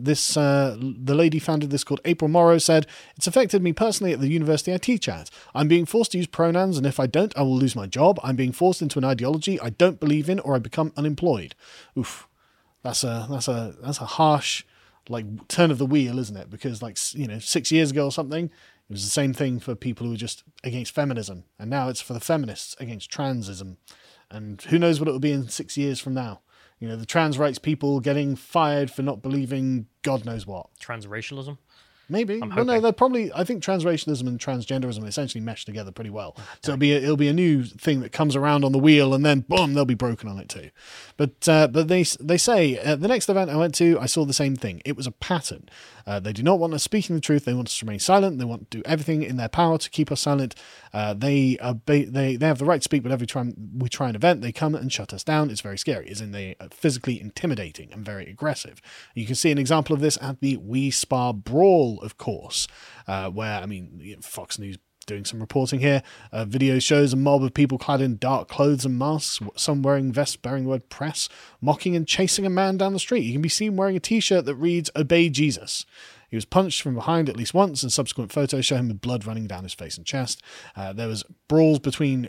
The lady founded this called April Morrow said, "It's affected me personally at the university I teach at. I'm being forced to use pronouns, and if I don't, I will lose my job. I'm being forced into an ideology I don't believe in, or I become unemployed." Oof. That's a harsh turn of the wheel, isn't it? Because 6 years ago or something, it was the same thing for people who were just against feminism, and now it's for the feminists against transism, and who knows what it will be in 6 years from now. The trans rights people getting fired for not believing God knows what. Transracialism. Maybe. Well, no, they're probably. I think transracialism and transgenderism essentially mesh together pretty well. So it'll be a new thing that comes around on the wheel, and then boom, they'll be broken on it too. But they say at the next event I went to, I saw the same thing. It was a pattern. They do not want us speaking the truth. They want us to remain silent. They want to do everything in their power to keep us silent. They have the right to speak, but every time we try an event, they come and shut us down. It's very scary. As in, they are physically intimidating and very aggressive. You can see an example of this at the We Spa Brawl, of course, where Fox News doing some reporting here. Video shows a mob of people clad in dark clothes and masks, some wearing vests bearing the word press, mocking and chasing a man down the street. He can be seen wearing a t-shirt that reads "Obey Jesus." He was punched from behind at least once, and subsequent photos show him with blood running down his face and chest. There was brawls between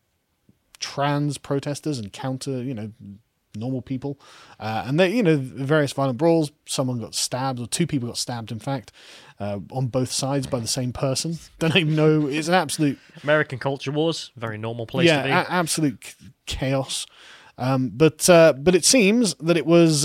trans protesters and counter, normal people. And they, various violent brawls. Someone got stabbed, or two people got stabbed, in fact, on both sides by the same person. Don't even know. It's an absolute... American culture wars, very normal place to be. Yeah, absolute chaos. But it seems that it was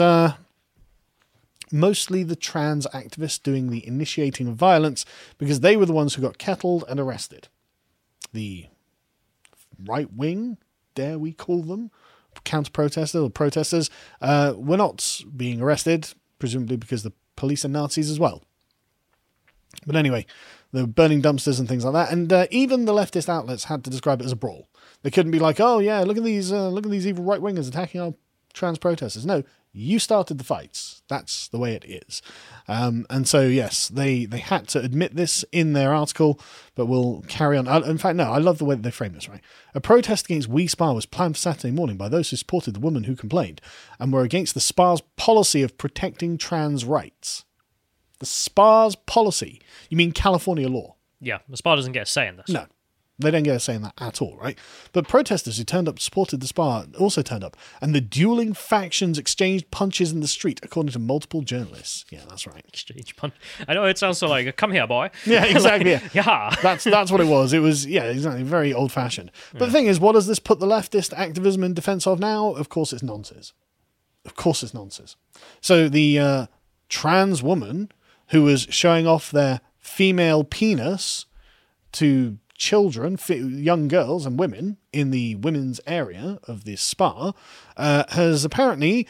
mostly the trans activists doing the initiating of violence, because they were the ones who got kettled and arrested. The right wing, dare we call them, counter-protesters or protesters, were not being arrested, presumably because the police are Nazis as well. But anyway, they were burning dumpsters and things like that, and even the leftist outlets had to describe it as a brawl. They couldn't be like, "Oh yeah, look at these evil right-wingers attacking our trans protesters." No, you started the fights. That's the way it is. And so, yes, they had to admit this in their article, but we'll carry on. In fact, no, I love the way that they frame this, right? A protest against We Spa was planned for Saturday morning by those who supported the woman who complained and were against the spa's policy of protecting trans rights. The spa's policy? You mean California law? Yeah, the spa doesn't get a say in this. No. They don't get a say in that at all, right? But protesters who turned up supported the spa also turned up, and the dueling factions exchanged punches in the street, according to multiple journalists. Yeah, that's right. Exchange punch. I know it sounds so like, "Come here, boy." Yeah, exactly. Yeah. That's what it was. It was, yeah, exactly, very old-fashioned. But the thing is, what does this put the leftist activism in defense of now? Of course it's nonsense. Of course it's nonsense. So the trans woman who was showing off their female penis to children, young girls and women in the women's area of this spa, has apparently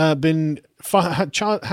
had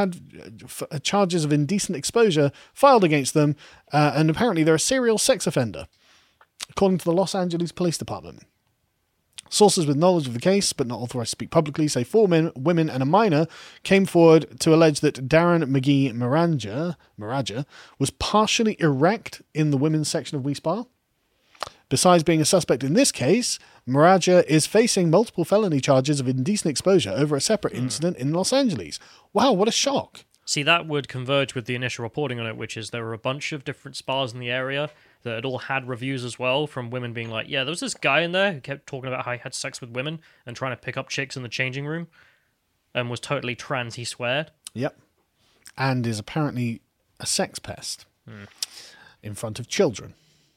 charges of indecent exposure filed against them, and apparently they're a serial sex offender, according to the Los Angeles Police Department. Sources with knowledge of the case, but not authorized to speak publicly, say 4 women and a minor came forward to allege that Darren McGee Maraja was partially erect in the women's section of We Spa. Besides being a suspect in this case, Maraja is facing multiple felony charges of indecent exposure over a separate incident in Los Angeles. Wow, what a shock. See, that would converge with the initial reporting on it, which is there were a bunch of different spas in the area that had all had reviews as well from women being like, yeah, there was this guy in there who kept talking about how he had sex with women and trying to pick up chicks in the changing room and was totally trans, he sweared. Yep. And is apparently a sex pest in front of children.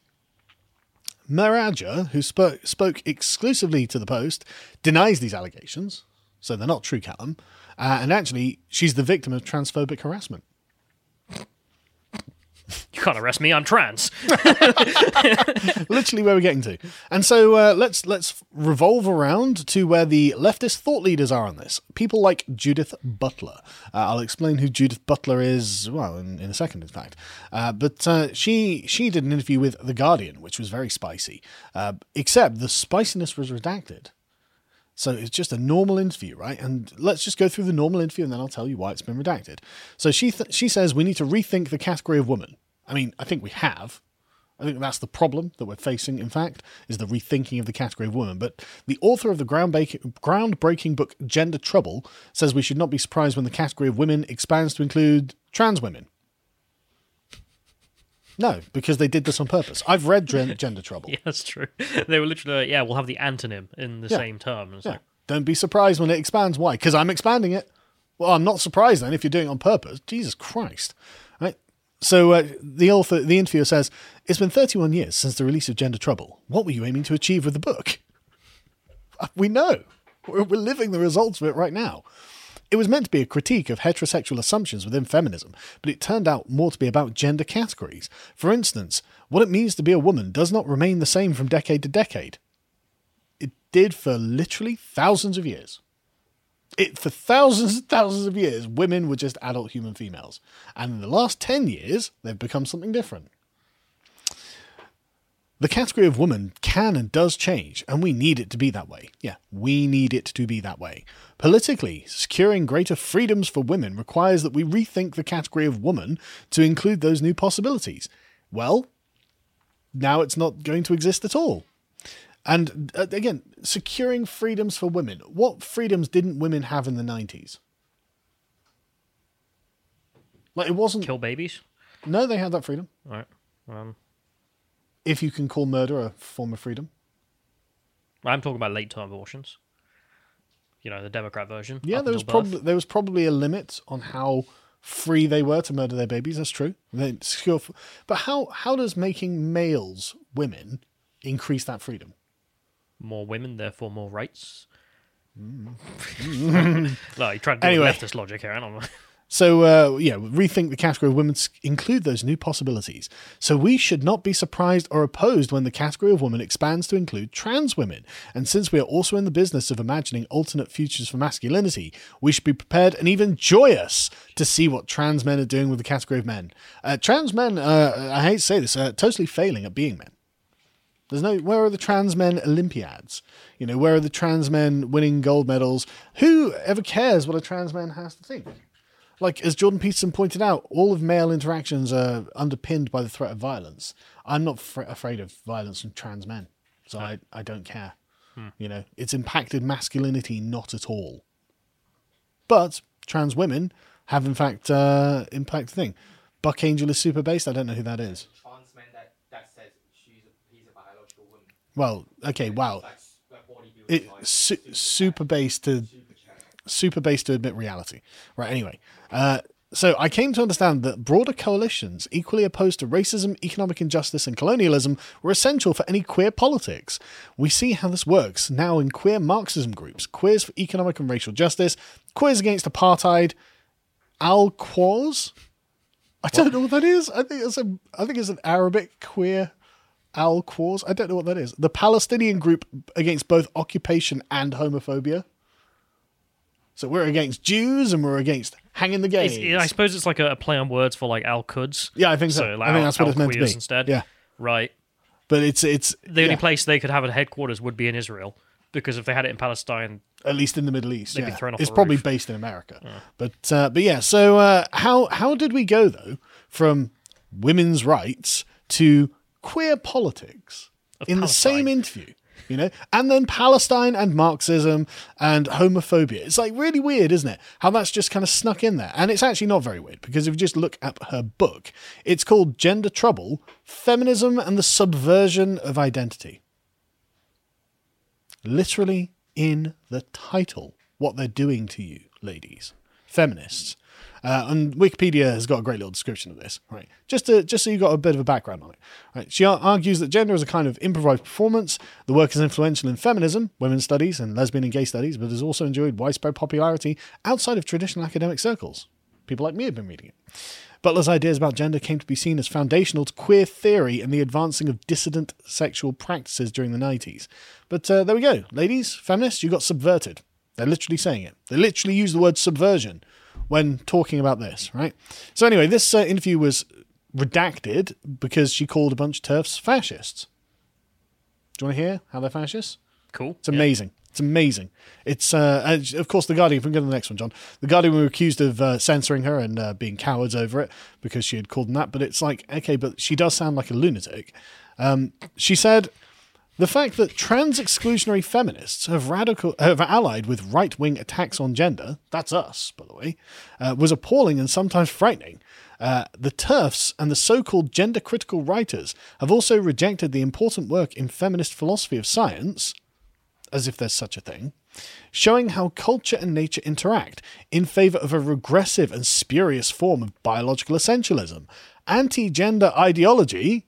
Maraja, who spoke exclusively to the Post, denies these allegations, so they're not true, Callum, and actually, she's the victim of transphobic harassment. You can't arrest me, I'm trans. Literally where we're getting to. And so let's revolve around to where the leftist thought leaders are on this. People like Judith Butler. I'll explain who Judith Butler is, well, in a second, in fact. But she did an interview with The Guardian, which was very spicy. Except the spiciness was redacted. So it's just a normal interview, right? And let's just go through the normal interview and then I'll tell you why it's been redacted. So she says we need to rethink the category of woman. I mean, I think we have. I think that's the problem that we're facing, in fact, is the rethinking of the category of woman. But the author of the groundbreaking book Gender Trouble says we should not be surprised when the category of women expands to include trans women. No, because they did this on purpose. I've read Gender Trouble. Yeah, that's true. They were literally, we'll have the antonym in the same term. It's like, Don't be surprised when it expands. Why? Because I'm expanding it. Well, I'm not surprised then if you're doing it on purpose. Jesus Christ. Right? So the interviewer says, it's been 31 years since the release of Gender Trouble. What were you aiming to achieve with the book? We know. We're living the results of it right now. It was meant to be a critique of heterosexual assumptions within feminism, but it turned out more to be about gender categories. For instance, what it means to be a woman does not remain the same from decade to decade. It did for literally thousands of years. For thousands and thousands of years, women were just adult human females. And in the last 10 years, they've become something different. The category of woman can and does change, and we need it to be that way. Yeah, we need it to be that way. Politically, securing greater freedoms for women requires that we rethink the category of woman to include those new possibilities. Well, now it's not going to exist at all. And again, securing freedoms for women. What freedoms didn't women have in the 90s? Like, it wasn't... Kill babies? No, they had that freedom. All right. If you can call murder a form of freedom. I'm talking about late-term abortions. You know, the Democrat version. Yeah, there was probably a limit on how free they were to murder their babies. That's true. But how does making males women increase that freedom? More women, therefore more rights. No, you're trying to do leftist logic here. I don't know. So, rethink the category of women to include those new possibilities. So we should not be surprised or opposed when the category of woman expands to include trans women. And since we are also in the business of imagining alternate futures for masculinity, we should be prepared and even joyous to see what trans men are doing with the category of men. Trans men, I hate to say this, are totally failing at being men. Where are the trans men Olympiads? You know, where are the trans men winning gold medals? Who ever cares what a trans man has to think? Like, as Jordan Peterson pointed out, all of male interactions are underpinned by the threat of violence. I'm not afraid of violence from trans men, so I don't care. You know, it's impacted masculinity not at all. But trans women have, in fact, impacted the thing. Buck Angel is super based. I don't know who that is. Trans men that says he's a biological woman. Well, okay, wow. It's super based to admit reality. Right, anyway. So I came to understand that broader coalitions equally opposed to racism, economic injustice, and colonialism were essential for any queer politics. We see how this works now in queer Marxism groups, queers for economic and racial justice, queers against apartheid, Al-Quoz. I don't know what that is. I think it's an Arabic queer Al-Quoz. I don't know what that is. The Palestinian group against both occupation and homophobia. So we're against Jews and we're against hanging the gays. I suppose it's like a play on words for like Al-Quds. Yeah, I think so. Like I think that's what it's meant to be. Instead. Yeah. Right. But it's the only place they could have a headquarters would be in Israel, because if they had it in Palestine, at least in the Middle East, they'd be thrown off it's the probably roof. based in America. Yeah. But yeah. So how did we go though from women's rights to queer politics in the same interview? You know, and then Palestine and Marxism and homophobia. It's like really weird, isn't it? How that's just kind of snuck in there. And it's actually not very weird, because if you just look at her book, it's called Gender Trouble, Feminism and the Subversion of Identity. Literally in the title, what they're doing to you, ladies, feminists. And Wikipedia has got a great little description of this, right? Just so you got a bit of a background on it, right? She argues that gender is a kind of improvised performance. The work is influential in feminism, women's studies, and lesbian and gay studies, but has also enjoyed widespread popularity outside of traditional academic circles. People like me have been reading it. Butler's ideas about gender came to be seen as foundational to queer theory and the advancing of dissident sexual practices during the 90s. But there we go, ladies, feminists, you got subverted. They're literally saying it. They literally use the word subversion when talking about this, right? So anyway, this interview was redacted because she called a bunch of TERFs fascists. Do you want to hear how they're fascists? Cool. It's amazing. It's amazing. It's of course, The Guardian, if we can go to the next one, John. The Guardian were accused of censoring her and being cowards over it because she had called them that. But it's like, okay, but she does sound like a lunatic. She said, the fact that trans-exclusionary feminists have allied with right-wing attacks on gender, that's us, by the way, was appalling and sometimes frightening. The TERFs and the so-called gender-critical writers have also rejected the important work in feminist philosophy of science, as if there's such a thing, showing how culture and nature interact in favour of a regressive and spurious form of biological essentialism. Anti-gender ideology.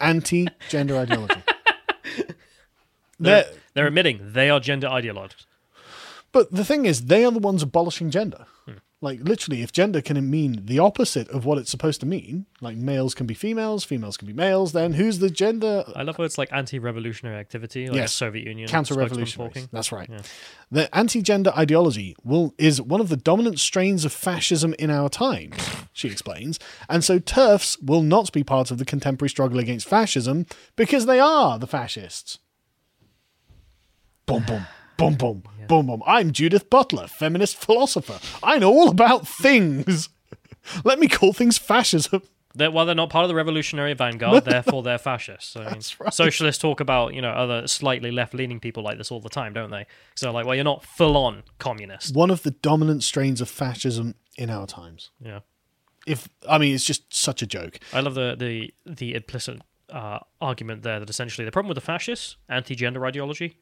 They're admitting they are gender ideologues. But the thing is, they are the ones abolishing gender. Like, literally, if gender can mean the opposite of what it's supposed to mean, like males can be females, females can be males, then who's the gender? I love how it's like anti-revolutionary activity, like yes. Soviet Union. Counter-revolutionary. That's right. Yeah. The anti-gender ideology is one of the dominant strains of fascism in our time, she explains. And so TERFs will not be part of the contemporary struggle against fascism because they are the fascists. Boom, boom. Boom, boom, boom, boom. I'm Judith Butler, feminist philosopher. I know all about things. Let me call things fascism. They're not part of the revolutionary vanguard, therefore they're fascists. So, that's right. Socialists talk about, other slightly left-leaning people like this all the time, don't they? So, like, well, you're not full-on communist. One of the dominant strains of fascism in our times. Yeah. It's just such a joke. I love the implicit argument there that essentially the problem with the fascists, anti-gender ideology.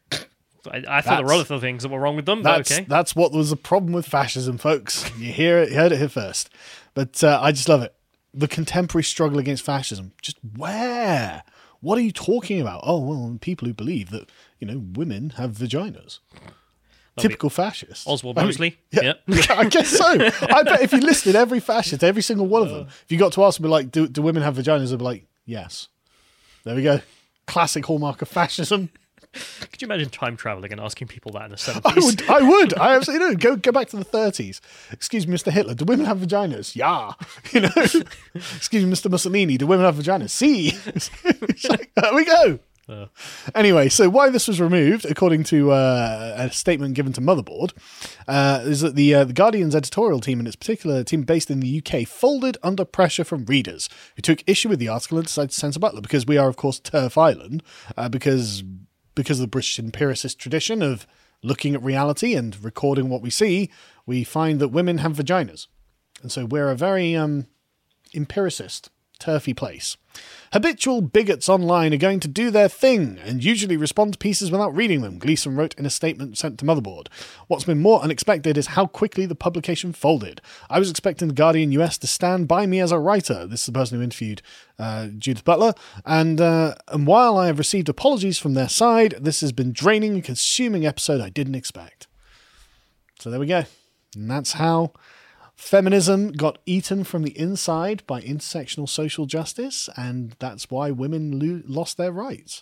I thought there were other things that were wrong with them, but okay. That's what was the problem with fascism, folks. You heard it here first. But I just love it. The contemporary struggle against fascism. Just where? What are you talking about? Oh, well, people who believe that, women have vaginas. Typical fascists. Oswald Mosley. Yeah. I guess so. I bet if you listed every fascist, every single one of them, if you got to ask them, like, do women have vaginas? They'd be like, yes. There we go. Classic hallmark of fascism. Could you imagine time traveling and asking people that in the 70s? I would. I absolutely do. Go back to the 30s. Excuse me, Mr. Hitler. Do women have vaginas? Yeah. Excuse me, Mr. Mussolini. Do women have vaginas? See. There we go. Anyway, so why this was removed, according to a statement given to Motherboard, is that the Guardian's editorial team, and its particular team based in the UK, folded under pressure from readers who took issue with the article and decided to censor Butler because we are, of course, TERF Island, because of the British empiricist tradition of looking at reality and recording what we see, we find that women have vaginas. And so we're a very empiricist, turfy place. Habitual bigots online are going to do their thing and usually respond to pieces without reading them, Gleeson wrote in a statement sent to Motherboard. What's been more unexpected is how quickly the publication folded. I was expecting the Guardian US to stand by me as a writer. This is the person who interviewed Judith Butler. And while I have received apologies from their side, this has been draining and consuming episode I didn't expect. So there we go. And that's how feminism got eaten from the inside by intersectional social justice, and that's why women lost their rights.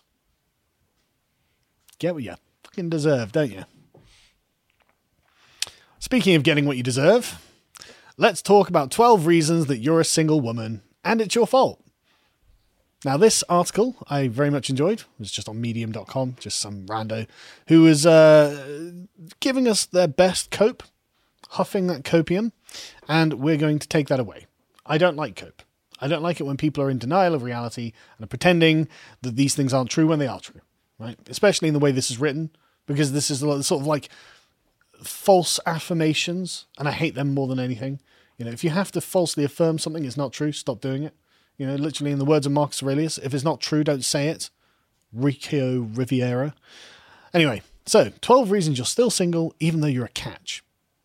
Get what you fucking deserve, don't you? Speaking of getting what you deserve, let's talk about 12 reasons that you're a single woman and it's your fault. Now, this article I very much enjoyed. It was just on medium.com, just some rando who was giving us their best cope, huffing that copium, and we're going to take that away. I don't like cope. I don't like it when people are in denial of reality and are pretending that these things aren't true when they are true, right? Especially in the way this is written, because this is sort of like false affirmations, and I hate them more than anything. If you have to falsely affirm something is not true, stop doing it. Literally in the words of Marcus Aurelius, if it's not true, don't say it. Riccio Riviera. Anyway, so 12 reasons you're still single even though you're a catch.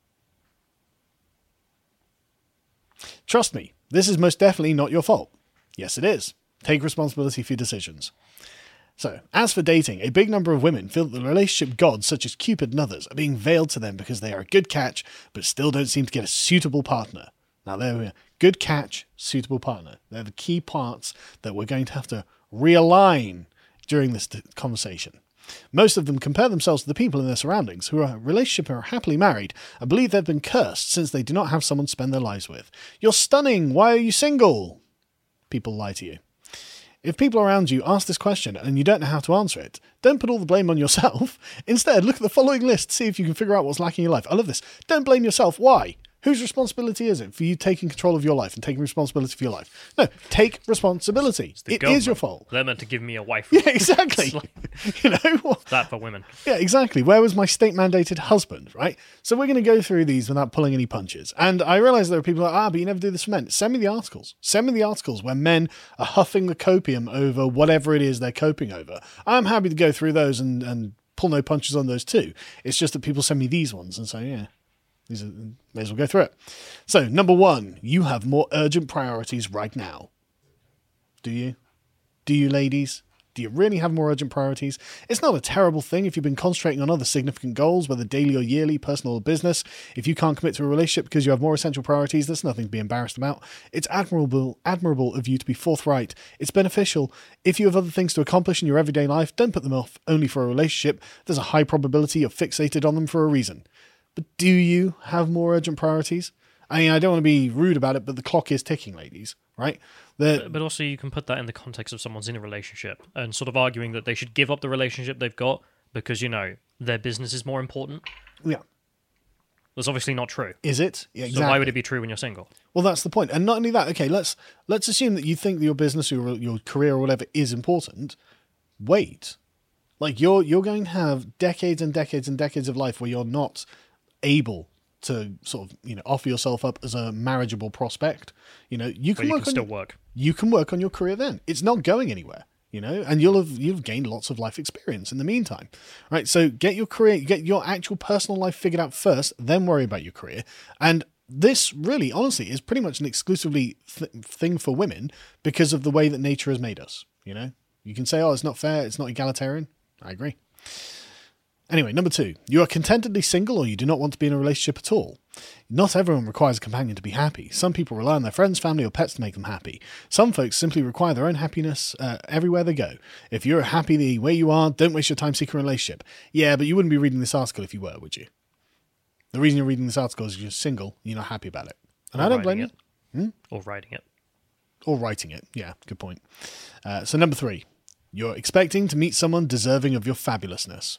Trust me, this is most definitely not your fault. Yes, it is. Take responsibility for your decisions. So, as for dating, a big number of women feel that the relationship gods, such as Cupid and others, are being veiled to them because they are a good catch, but still don't seem to get a suitable partner. Now, there we are. Good catch, suitable partner. They're the key parts that we're going to have to realign during this conversation. Most of them compare themselves to the people in their surroundings who are in a relationship or are happily married and believe they've been cursed since they do not have someone to spend their lives with. You're stunning. Why are you single? People lie to you. If people around you ask this question and you don't know how to answer it, don't put all the blame on yourself. Instead, look at the following list, see if you can figure out what's lacking in your life. I love this. Don't blame yourself. Why? Whose responsibility is it for you taking control of your life and taking responsibility for your life? No, take responsibility. It is your fault. They're meant to give me a wife. Yeah, exactly. You know, that for women. Yeah, exactly. Where was my state-mandated husband, right? So we're going to go through these without pulling any punches. And I realize there are people like, but you never do this for men. Send me the articles. Send me the articles where men are huffing the copium over whatever it is they're coping over. I'm happy to go through those and pull no punches on those too. It's just that people send me these ones and say, yeah. May as well go through it. So, number 1, you have more urgent priorities right now. Do you? Do you, ladies? Do you really have more urgent priorities? It's not a terrible thing if you've been concentrating on other significant goals, whether daily or yearly, personal or business. If you can't commit to a relationship because you have more essential priorities, that's nothing to be embarrassed about. It's admirable of you to be forthright. It's beneficial. If you have other things to accomplish in your everyday life, don't put them off only for a relationship. There's a high probability you're fixated on them for a reason. But do you have more urgent priorities? I mean, I don't want to be rude about it, but the clock is ticking, ladies, right? But also you can put that in the context of someone's in a relationship and sort of arguing that they should give up the relationship they've got because, you know, their business is more important. Yeah. That's obviously not true. Is it? Yeah, exactly. So why would it be true when you're single? Well, that's the point. And not only that, okay, let's assume that you think that your business or your career or whatever is important. Wait. Like, you're going to have decades and decades and decades of life where you're not able to sort of, you know, offer yourself up as a marriageable prospect. You know, you can work. You can work on your career then. It's not going anywhere, you know, and you've gained lots of life experience in the meantime. Right? So get your career, get your actual personal life figured out first, then worry about your career. And this really, honestly, is pretty much an exclusively thing for women because of the way that nature has made us, you know? You can say, oh, it's not fair, it's not egalitarian. I agree. Anyway, number 2, you are contentedly single or you do not want to be in a relationship at all. Not everyone requires a companion to be happy. Some people rely on their friends, family, or pets to make them happy. Some folks simply require their own happiness everywhere they go. If you're happy the way you are, don't waste your time seeking a relationship. Yeah, but you wouldn't be reading this article if you were, would you? The reason you're reading this article is you're single, you're not happy about it. And I don't blame you. Or writing it. Or writing it, yeah, good point. So number 3, you're expecting to meet someone deserving of your fabulousness.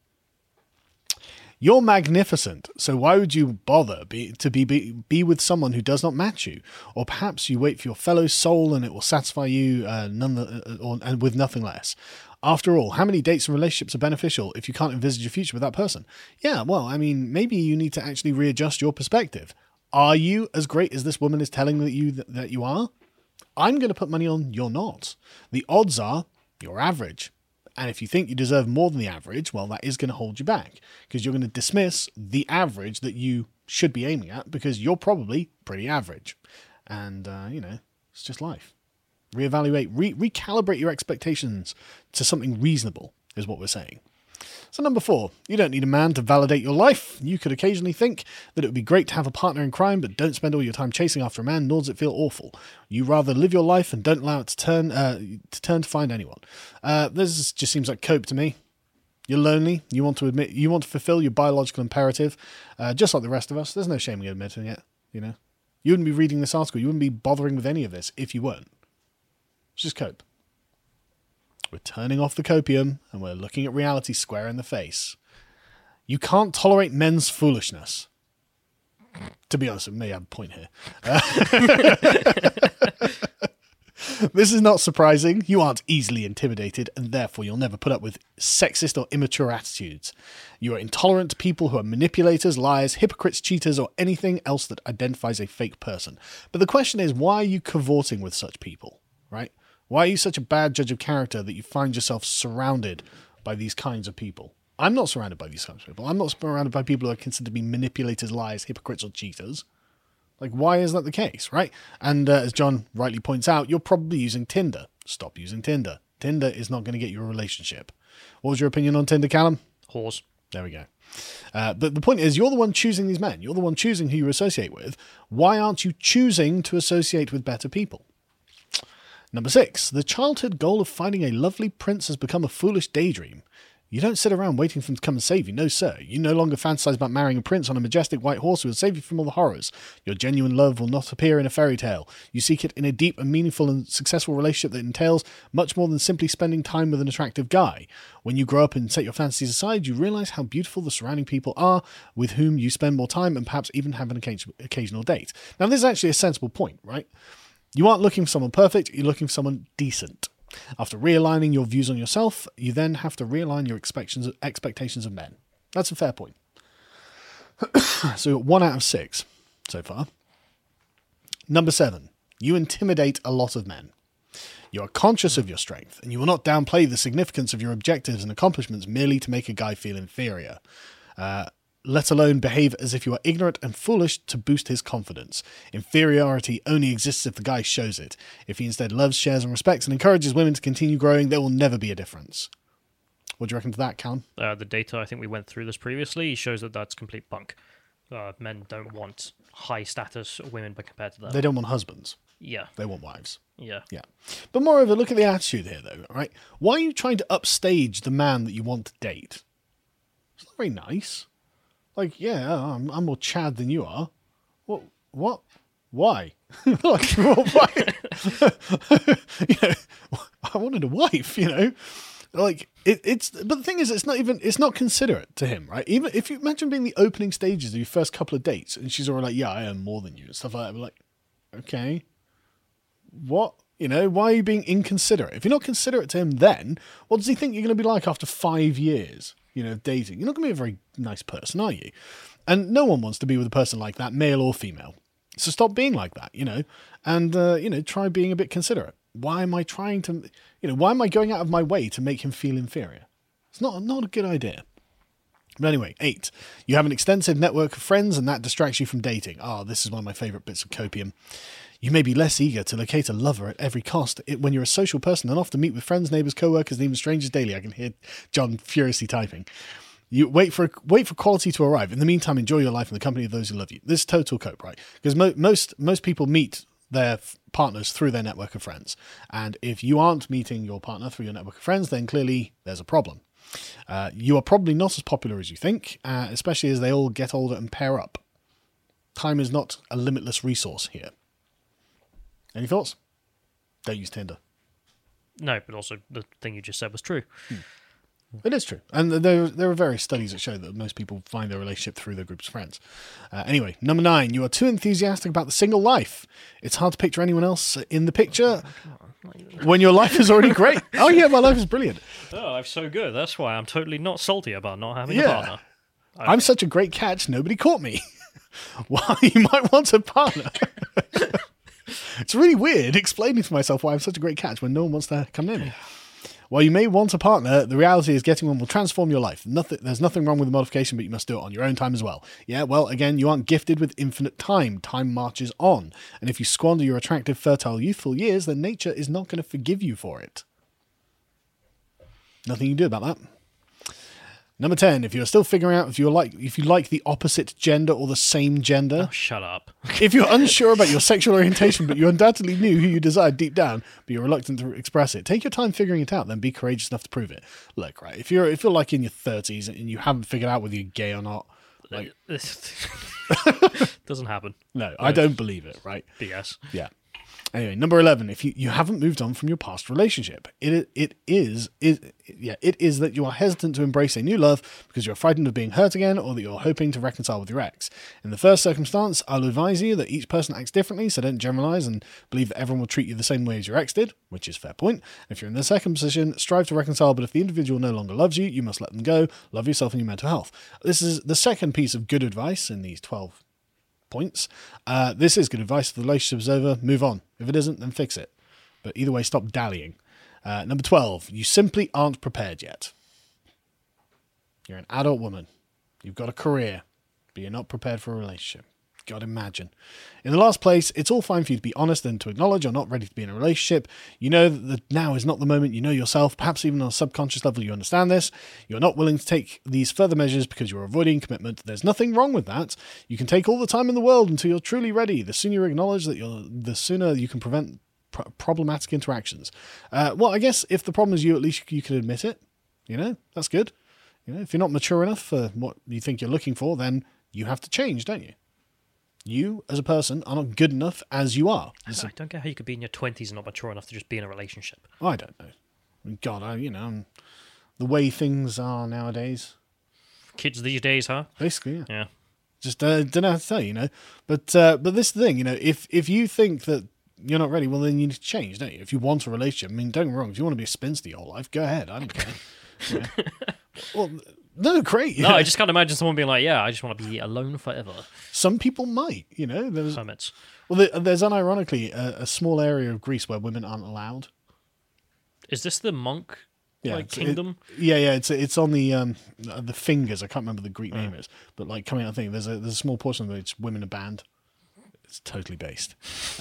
You're magnificent, so why would you bother to be with someone who does not match you? Or perhaps you wait for your fellow soul and it will satisfy you and with nothing less. After all, how many dates and relationships are beneficial if you can't envisage a future with that person? Yeah, well, I mean, maybe you need to actually readjust your perspective. Are you as great as this woman is telling you that you are? I'm going to put money on you're not. The odds are you're average. And if you think you deserve more than the average, well, that is going to hold you back because you're going to dismiss the average that you should be aiming at because you're probably pretty average. And, you know, it's just life. Reevaluate, recalibrate your expectations to something reasonable is what we're saying. So number 4, you don't need a man to validate your life. You could occasionally think that it would be great to have a partner in crime, but don't spend all your time chasing after a man, nor does it feel awful. You rather live your life and don't allow it to turn to find anyone. This just seems like cope to me. You're lonely. You want to fulfill your biological imperative, just like the rest of us. There's no shame in admitting it, you know. You wouldn't be reading this article. You wouldn't be bothering with any of this if you weren't. It's just cope. We're turning off the copium and we're looking at reality square in the face. You can't tolerate men's foolishness. To be honest, I may have a point here. This is not surprising. You aren't easily intimidated and therefore you'll never put up with sexist or immature attitudes. You are intolerant to people who are manipulators, liars, hypocrites, cheaters, or anything else that identifies a fake person. But the question is, why are you cavorting with such people, right? Why are you such a bad judge of character that you find yourself surrounded by these kinds of people? I'm not surrounded by these kinds of people. I'm not surrounded by people who are considered to be manipulators, liars, hypocrites, or cheaters. Like, why is that the case, right? And as John rightly points out, you're probably using Tinder. Stop using Tinder. Tinder is not going to get you a relationship. What was your opinion on Tinder, Callum? Whores. There we go. But the point is, you're the one choosing these men. You're the one choosing who you associate with. Why aren't you choosing to associate with better people? Number 6, the childhood goal of finding a lovely prince has become a foolish daydream. You don't sit around waiting for him to come and save you. No, sir. You no longer fantasize about marrying a prince on a majestic white horse who will save you from all the horrors. Your genuine love will not appear in a fairy tale. You seek it in a deep and meaningful and successful relationship that entails much more than simply spending time with an attractive guy. When you grow up and set your fantasies aside, you realize how beautiful the surrounding people are with whom you spend more time and perhaps even have an occasional date. Now, this is actually a sensible point, right? You aren't looking for someone perfect. You're looking for someone decent. After realigning your views on yourself, you then have to realign your expectations of men. That's a fair point. So 1 out of 6 so far. Number 7, you intimidate a lot of men. You are conscious of your strength, and you will not downplay the significance of your objectives and accomplishments merely to make a guy feel inferior. Let alone behave as if you are ignorant and foolish to boost his confidence. Inferiority only exists if the guy shows it. If he instead loves, shares and respects and encourages women to continue growing, there will never be a difference. What do you reckon to that, Callum? The data, I think we went through this previously, shows that that's complete bunk. Men don't want high status women compared to them. They don't want husbands. Yeah. They want wives. Yeah. Yeah. But moreover, look at the attitude here, though, right? Why are you trying to upstage the man that you want to date? It's not very nice. Like, yeah, I'm more Chad than you are. What? Why? Like, why? I wanted a wife, Like, it's but the thing is, it's not considerate to him, right? Even if you imagine being the opening stages of your first couple of dates and she's already like, yeah, I earn more than you and stuff like that. We're like, okay, what? Why are you being inconsiderate? If you're not considerate to him then, what does he think you're going to be like after 5 years? Dating. You're not going to be a very nice person, are you? And no one wants to be with a person like that, male or female. So stop being like that, and, try being a bit considerate. Why am I trying to, why am I going out of my way to make him feel inferior? It's not a good idea. But anyway, 8. You have an extensive network of friends and that distracts you from dating. This is one of my favourite bits of copium. You may be less eager to locate a lover at every cost when you're a social person and often meet with friends, neighbours, co-workers, and even strangers daily. I can hear John furiously typing. You wait for quality to arrive. In the meantime, enjoy your life in the company of those who love you. This is total cope, right? Because most people meet their partners through their network of friends. And if you aren't meeting your partner through your network of friends, then clearly there's a problem. You are probably not as popular as you think, especially as they all get older and pair up. Time is not a limitless resource here. Any thoughts? Don't use Tinder. No, but also the thing you just said was true. It is true. And there are various studies that show that most people find their relationship through their groups of friends. Anyway, number 9, you are too enthusiastic about the single life. It's hard to picture anyone else in the picture when your life is already great. Oh yeah, my life is brilliant. Oh, life's so good. That's why I'm totally not salty about not having a partner. I'm such a great catch, nobody caught me. Well, you might want a partner. It's really weird explaining to myself why I'm such a great catch when no one wants to come near me. While you may want a partner, the reality is getting one will transform your life. There's nothing wrong with the modification, but you must do it on your own time as well. Yeah, well, again, you aren't gifted with infinite time. Time marches on. And if you squander your attractive, fertile, youthful years, then nature is not going to forgive you for it. Nothing you can do about that. Number 10, if you're still figuring out if you like the opposite gender or the same gender. Oh, shut up. If you're unsure about your sexual orientation, but you undoubtedly knew who you desired deep down, but you're reluctant to express it, take your time figuring it out, then be courageous enough to prove it. Look, right, if you're like in your 30s and you haven't figured out whether you're gay or not, like... Doesn't happen. No, I don't believe it, right? BS. Yeah. Anyway, number 11, if you haven't moved on from your past relationship, it is that you are hesitant to embrace a new love because you're frightened of being hurt again or that you're hoping to reconcile with your ex. In the first circumstance, I'll advise you that each person acts differently, so don't generalize and believe that everyone will treat you the same way as your ex did, which is a fair point. If you're in the second position, strive to reconcile, but if the individual no longer loves you, you must let them go. Love yourself and your mental health. This is the second piece of good advice in these 12 points. This is good advice. If the relationship's over, move on. If it isn't, then fix it. But either way, stop dallying. Number 12, you simply aren't prepared yet. You're an adult woman. You've got a career, but you're not prepared for a relationship. God, imagine. In the last place, it's all fine for you to be honest and to acknowledge you're not ready to be in a relationship. You know that now is not the moment. You know yourself. Perhaps even on a subconscious level, you understand this. You're not willing to take these further measures because you're avoiding commitment. There's nothing wrong with that. You can take all the time in the world until you're truly ready. The sooner you acknowledge that the sooner you can prevent problematic interactions. Well, I guess if the problem is you, at least you can admit it. That's good. You know, if you're not mature enough for what you think you're looking for, then you have to change, don't you? You, as a person, are not good enough as you are. I don't get how you could be in your 20s and not mature enough to just be in a relationship. I don't know. I mean, God, the way things are nowadays. Kids these days, huh? Basically, yeah. Yeah. Just don't know how to tell you, But this is the thing, if you think that you're not ready, well, then you need to change, don't you? If you want a relationship, I mean, don't get me wrong. If you want to be a spinster your whole life, go ahead. I don't care. Well, no, great. No, I just can't imagine someone being like, I just want to be alone forever. Some people might, There's hermits. Well, there's unironically a small area of Greece where women aren't allowed. Is this the monk kingdom? It's on the fingers. I can't remember the Greek name is, but coming out, I think there's a small portion of which women are banned. It's totally based.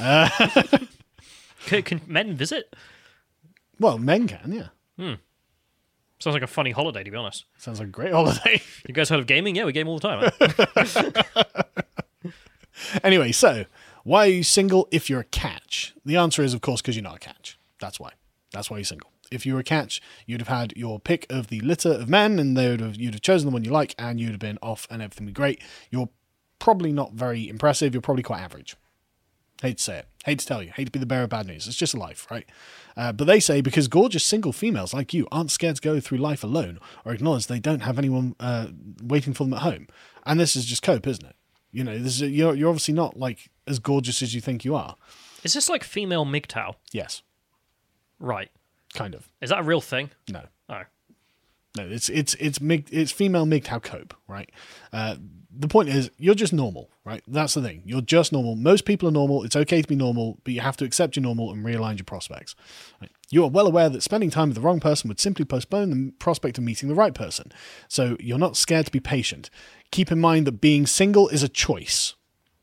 Can men visit? Well, men can, yeah. Sounds like a funny holiday, to be honest. Sounds like a great holiday. You guys heard of gaming? Yeah, we game all the time. Anyway, so why are you single if you're a catch? The answer is, of course, because you're not a catch. That's why. That's why you're single. If you were a catch, you'd have had your pick of the litter of men, and you'd have chosen the one you like, and you'd have been off, and everything would be great. You're probably not very impressive. You're probably quite average. Hate to say it. Hate to tell you. Hate to be the bearer of bad news. It's just life, right? But they say because gorgeous single females like you aren't scared to go through life alone or acknowledge they don't have anyone waiting for them at home. And this is just cope, isn't it? You're obviously not as gorgeous as you think you are. Is this like female MGTOW? Yes. Right. Kind of. Is that a real thing? No. Oh. No, it's female MGTOW cope, right? The point is, you're just normal, right? That's the thing. You're just normal. Most people are normal. It's okay to be normal, but you have to accept your normal and realign your prospects. Right? You are well aware that spending time with the wrong person would simply postpone the prospect of meeting the right person. So you're not scared to be patient. Keep in mind that being single is a choice.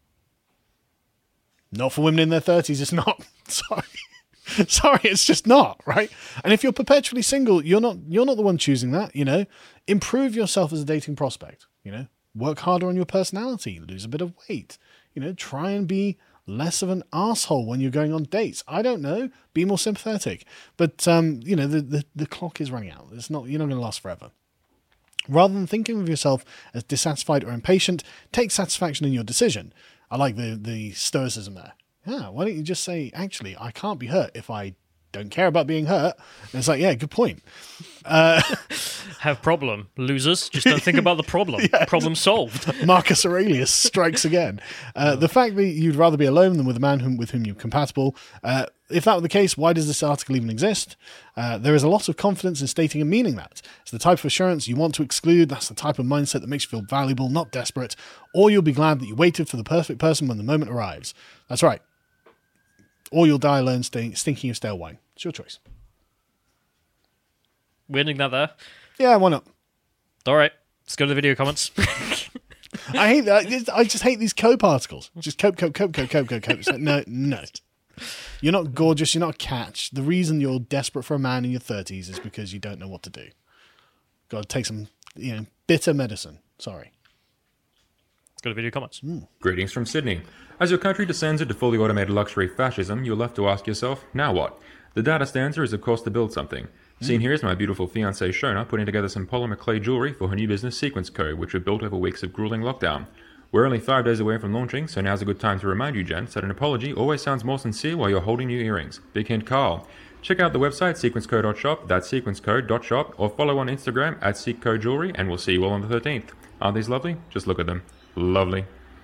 Not for women in their 30s, it's not. Sorry. Sorry, it's just not, right? And if you're perpetually single, you're not the one choosing that, Improve yourself as a dating prospect, Work harder on your personality, lose a bit of weight, try and be less of an asshole when you're going on dates. I don't know, be more sympathetic. But the clock is running out. You're not going to last forever. Rather than thinking of yourself as dissatisfied or impatient, take satisfaction in your decision. I like the stoicism there. Yeah, why don't you just say, actually, I can't be hurt if I don't care about being hurt? And it's like, yeah, good point. Have problem, losers. Just don't think about the problem. Yeah. Problem solved. Marcus Aurelius strikes again. The fact that you'd rather be alone than with a man with whom you're compatible. If that were the case, why does this article even exist? There is a lot of confidence in stating and meaning that. It's the type of assurance you want to exclude. That's the type of mindset that makes you feel valuable, not desperate. Or you'll be glad that you waited for the perfect person when the moment arrives. That's right. Or you'll die alone stinking of stale wine. It's your choice. We're ending that there? Yeah, why not? All right. Let's go to the video comments. I hate that. I just hate these cope articles. Just cope. It's like, no. You're not gorgeous. You're not a catch. The reason you're desperate for a man in your 30s is because you don't know what to do. Got to take some, bitter medicine. Sorry. Let's go to video comments. Greetings from Sydney. As your country descends into fully automated luxury fascism, you'll have to ask yourself, now what? The data answer is, of course, to build something. Seen here is my beautiful fiancée Shona putting together some polymer clay jewelry for her new business Sequence Co., which we built over weeks of grueling lockdown. We're only 5 days away from launching, so now's a good time to remind you, gents, that an apology always sounds more sincere while you're holding new earrings. Big hint, Carl. Check out the website sequenceco.shop, that's sequenceco.shop, or follow on Instagram at SeekCoJewelry, and we'll see you all on the 13th. Aren't these lovely? Just look at them. Lovely.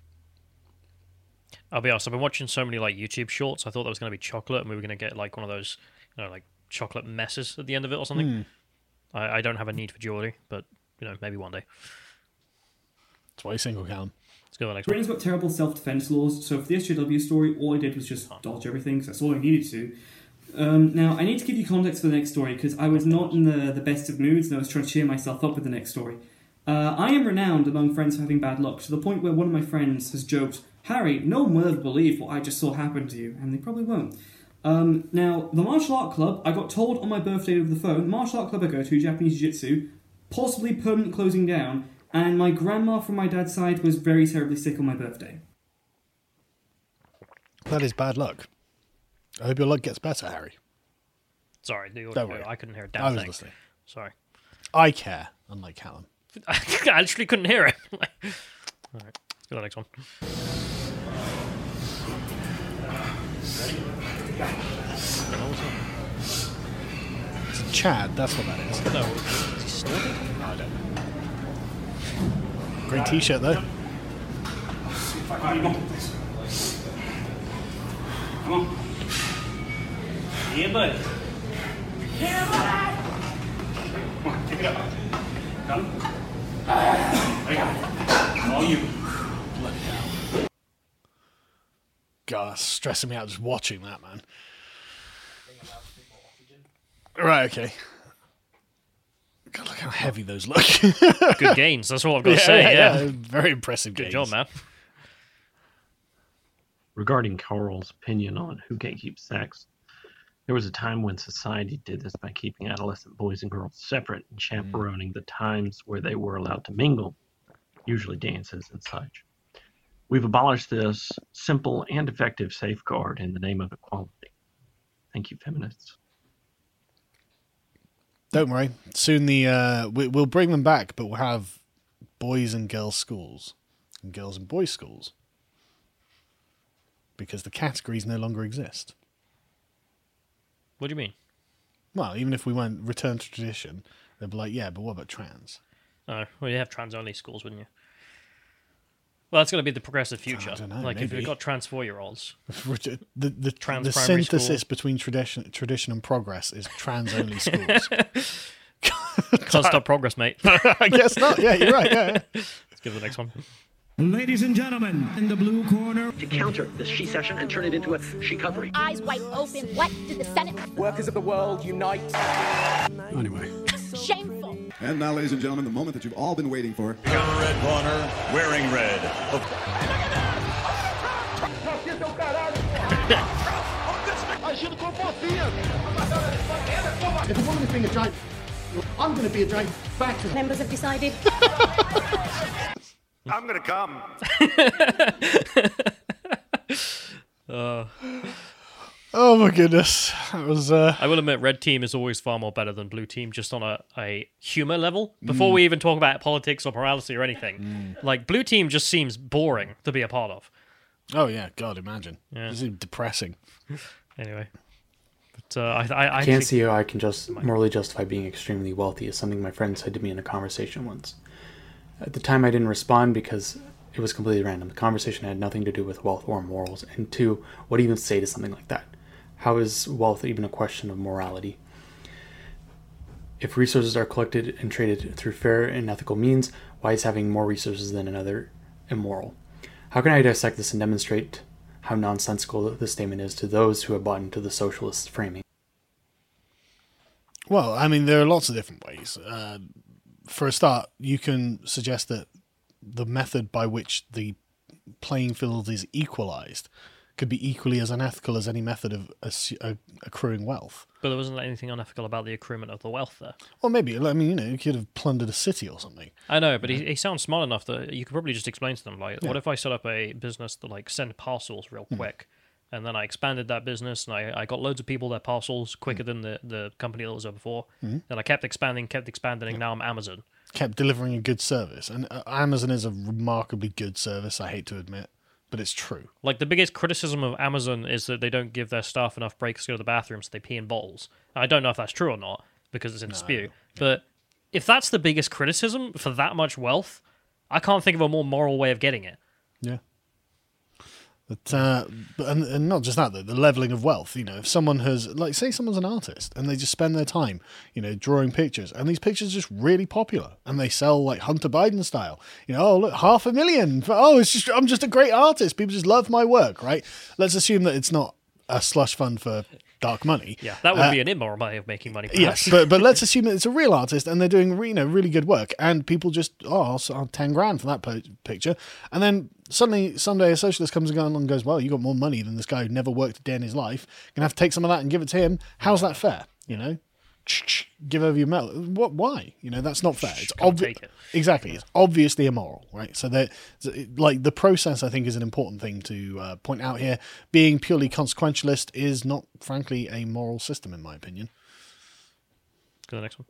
I'll be honest, I've been watching so many YouTube shorts. I thought that was going to be chocolate and we were going to get one of those, chocolate messes at the end of it or something. I don't have a need for jewelry, but maybe one day. That's why you're single, Callum. Let's go to the next Britain's got terrible self-defense laws, so for the SJW story, all I did was just dodge everything, because that's all I needed to. Now, I need to give you context for the next story, because I was not in the best of moods, and I was trying to cheer myself up with the next story. I am renowned among friends for having bad luck, to the point where one of my friends has joked, Harry, no one will ever believe what I just saw happen to you, and they probably won't. Now, the martial art club, I got told on my birthday over the phone, martial art club I go to, Japanese Jiu-Jitsu, possibly permanent closing down, and my grandma from my dad's side was very terribly sick on my birthday. That is bad luck. I hope your luck gets better, Harry. Sorry, Don't worry. I couldn't hear a damn I was thing. listening. Sorry. I care. unlike Callum. I literally couldn't hear it. All right, let's go to the next one. It's Chad, that's what that is. No, is he snorting? No, I don't know. Great t-shirt, though. Come on. Yeah, bud. Yeah, bud. Come on, take it up. Come. There you go. All you. God, that's stressing me out just watching that, man. Right, okay. God, look how heavy those look. Good gains, that's what I've got to say, yeah. Very impressive Good gains. job, man. Regarding Carl's opinion on who gatekeeps sex, there was a time when society did this by keeping adolescent boys and girls separate and chaperoning the times where they were allowed to mingle, usually dances and such. We've abolished this simple and effective safeguard in the name of equality. Thank you, feminists. Don't worry. Soon we'll bring them back, but we'll have boys and girls schools and girls and boys schools because the categories no longer exist. What do you mean? Well, even if we went return to tradition, they'd be like, yeah, but what about trans? Oh, well, you have trans-only schools, wouldn't you? Well, that's going to be the progressive future. I don't know, like, if maybe. you've got trans 4-year-olds. The Trans primary synthesis school. between tradition and progress is trans-only schools. Can't stop progress, mate. I guess not. Yeah, you're right. Yeah. Let's give it the next one. Ladies and gentlemen, in the blue corner. To counter the she session and turn it into a she covery. Eyes wide open. What did the Senate? Workers of the world unite. Anyway. Shameful. And now, ladies and gentlemen, the moment that you've all been waiting for. On the red corner, wearing red. If a woman is being a giant, I'm going to be a giant back to her. Members have decided. I'm gonna come. Oh my goodness, that was. I will admit, red team is always far more better than blue team, just on a humor level. Before we even talk about politics or morality or anything, like blue team just seems boring to be a part of. Oh yeah, God, imagine. Yeah. This is depressing. Anyway, but I can't see how I can just morally justify being extremely wealthy. Is something my friend said to me in a conversation once. At the time, I didn't respond because it was completely random. The conversation had nothing to do with wealth or morals. And two, what do you even say to something like that? How is wealth even a question of morality? If resources are collected and traded through fair and ethical means, why is having more resources than another immoral? How can I dissect this and demonstrate how nonsensical this statement is to those who have bought into the socialist framing? Well, I mean, there are lots of different ways. For a start, you can suggest that the method by which the playing field is equalized could be equally as unethical as any method of accruing wealth. But there wasn't anything unethical about the accruement of the wealth there. Well, maybe. I mean, you could have plundered a city or something. I know, but he sounds smart enough that you could probably just explain to them, like, what if I set up a business that, like, send parcels real quick, and then I expanded that business, and I got loads of people their parcels quicker than the company that was there before. Then I kept expanding, and now I'm Amazon. Kept delivering a good service. And Amazon is a remarkably good service, I hate to admit, but it's true. Like, the biggest criticism of Amazon is that they don't give their staff enough breaks to go to the bathroom, so they pee in bottles. I don't know if that's true or not, because it's in dispute. But if that's the biggest criticism for that much wealth, I can't think of a more moral way of getting it. Yeah. But and not just that, though, the leveling of wealth. You know, if someone has, like, say someone's an artist and they just spend their time, you know, drawing pictures, and these pictures are just really popular, and they sell like Hunter Biden style. You know, oh look, $500,000. I'm just a great artist. People just love my work, right? Let's assume that it's not a slush fund for dark money. Yeah, that would be an immoral way of making money. Perhaps. Yes, but let's assume that it's a real artist and they're doing really good work, and people just I'll 10 grand for that picture, and then suddenly someday a socialist comes along and goes, well, you got more money than this guy who never worked a day in his life. Gonna have to take some of that and give it to him. How's that fair? You know, give over your medal. What? Why? You know, that's not fair. It's obvious. Exactly, it's obviously immoral, right? So that, like, the process, I think, is an important thing to point out here. Being purely consequentialist is not, frankly, a moral system, in my opinion. Go to the next one.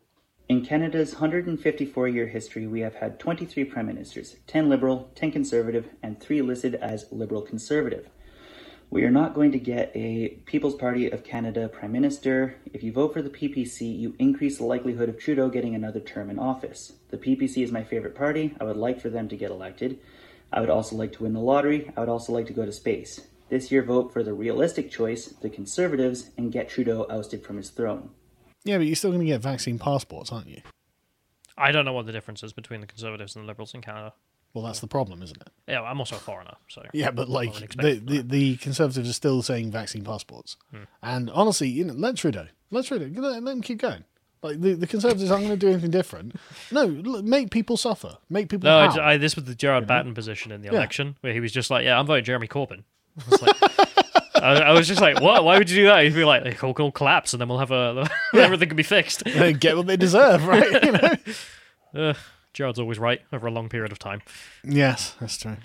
In Canada's 154-year history, we have had 23 Prime Ministers, 10 Liberal, 10 Conservative, and 3 listed as Liberal Conservative. We are not going to get a People's Party of Canada Prime Minister. If you vote for the PPC, you increase the likelihood of Trudeau getting another term in office. The PPC is my favorite party. I would like for them to get elected. I would also like to win the lottery. I would also like to go to space. This year, vote for the realistic choice, the Conservatives, and get Trudeau ousted from his throne. Yeah, but you're still going to get vaccine passports, aren't you? I don't know what the difference is between the Conservatives and the Liberals in Canada. Well, that's the problem, isn't it? Yeah, I'm also a foreigner, so... Yeah, but like, the Conservatives are still saying vaccine passports. And honestly, let Trudeau. Let him keep going. Like, the Conservatives aren't going to do anything different. No, make people suffer. Make people this was the Gerard Batten position in the election, where he was just like, yeah, I'm voting Jeremy Corbyn. I was like... I was just like, what? Why would you do that? He'd be like, they all collapse and then we'll have everything can be fixed. They get what they deserve, right? Gerard's always right over a long period of time. Yes, that's true.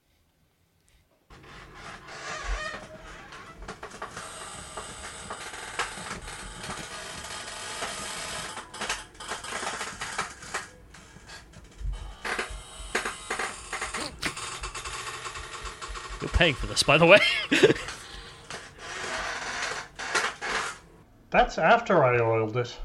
You're paying for this, by the way. That's after I oiled it.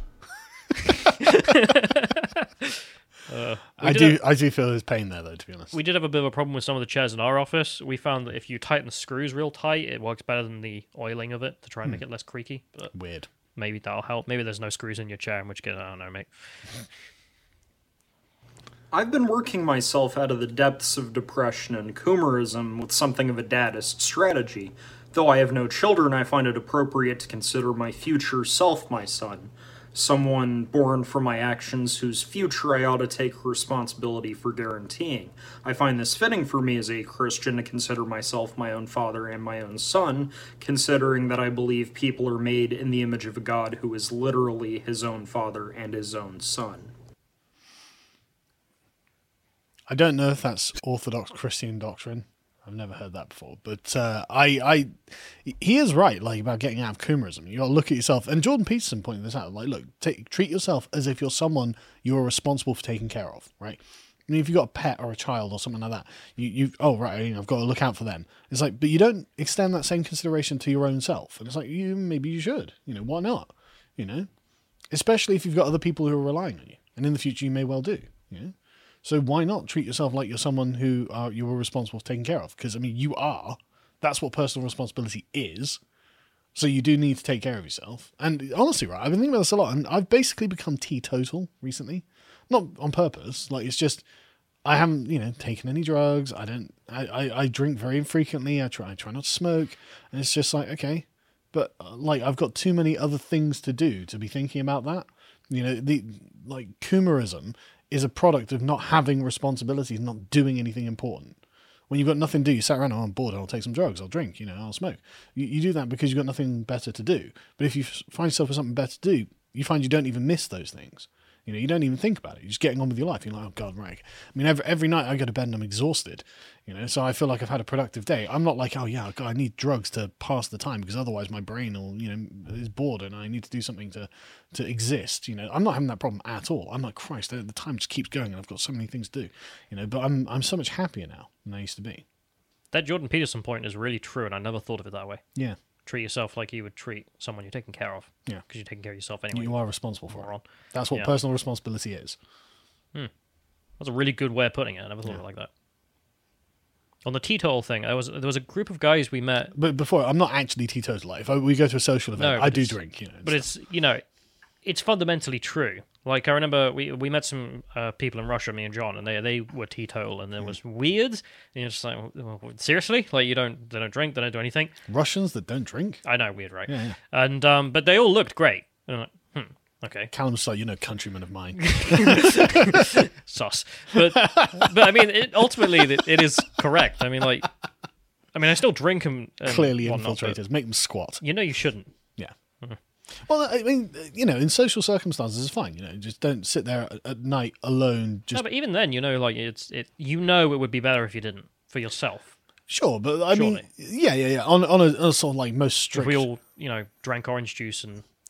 I do feel there's pain there, though, to be honest. We did have a bit of a problem with some of the chairs in our office. We found that if you tighten the screws real tight, it works better than the oiling of it to try and make it less creaky. But weird. Maybe that'll help. Maybe there's no screws in your chair, in which case, I don't know, mate. I've been working myself out of the depths of depression and coomerism with something of a dadist strategy. Though I have no children, I find it appropriate to consider my future self my son. Someone born from my actions whose future I ought to take responsibility for guaranteeing. I find this fitting for me as a Christian to consider myself my own father and my own son, considering that I believe people are made in the image of a God who is literally his own father and his own son. I don't know if that's Orthodox Christian doctrine. I've never heard that before, but he is right, like, about getting out of coomerism. You got to look at yourself, and Jordan Peterson pointed this out. Like, look, treat yourself as if you're someone you are responsible for taking care of, right? I mean, if you've got a pet or a child or something like that, I've got to look out for them. It's like, but you don't extend that same consideration to your own self, and it's like, maybe you should. Why not? Especially if you've got other people who are relying on you, and in the future you may well do. So why not treat yourself like you're someone who you were responsible for taking care of? Because, I mean, you are. That's what personal responsibility is. So you do need to take care of yourself. And honestly, right, I've been thinking about this a lot, and I've basically become teetotal recently. Not on purpose. Like, it's just, I haven't, taken any drugs. I drink very infrequently. I try not to smoke. And it's just like, okay. But, I've got too many other things to do to be thinking about that. Coomerism is a product of not having responsibilities, not doing anything important. When you've got nothing to do, you sat around, I'm bored, I'll take some drugs, I'll drink, I'll smoke. You do that because you've got nothing better to do. But if you find yourself with something better to do, you find you don't even miss those things. You don't even think about it. You're just getting on with your life. You're like, oh God, right. I mean, every night I go to bed and I'm exhausted, so I feel like I've had a productive day. I'm not like, oh yeah, God, I need drugs to pass the time because otherwise my brain is bored and I need to do something to exist. I'm not having that problem at all. I'm like, Christ, the time just keeps going and I've got so many things to do, but I'm so much happier now than I used to be. That Jordan Peterson point is really true, and I never thought of it that way. Yeah. Treat yourself like you would treat someone you're taking care of. Yeah. Because you're taking care of yourself anyway. You are responsible for it. That's what personal responsibility is. That's a really good way of putting it. I never thought of it like that. On the teetotal thing, there was a group of guys we met. But before, I'm not actually teetotal. Like, if we go to a social event, I do drink. But it's fundamentally true. Like, I remember we met some people in Russia, me and John, and they were teetotal, and it was weird. And you're just like, well, seriously? Like, they don't drink, they don't do anything. Russians that don't drink? I know, weird, right? Yeah. And but they all looked great. And I'm like, okay. Callum's like, countryman of mine. Sus. But I mean, ultimately, it is correct. I mean, I still drink them. Clearly infiltrators. Make them squat. You shouldn't. Yeah. Mm-hmm. Well, I mean, in social circumstances, it's fine. Just don't sit there at night alone. No, but even then, it would be better if you didn't, for yourself. Sure, but I mean, yeah. On a sort of like most strict. If we all, drank orange juice and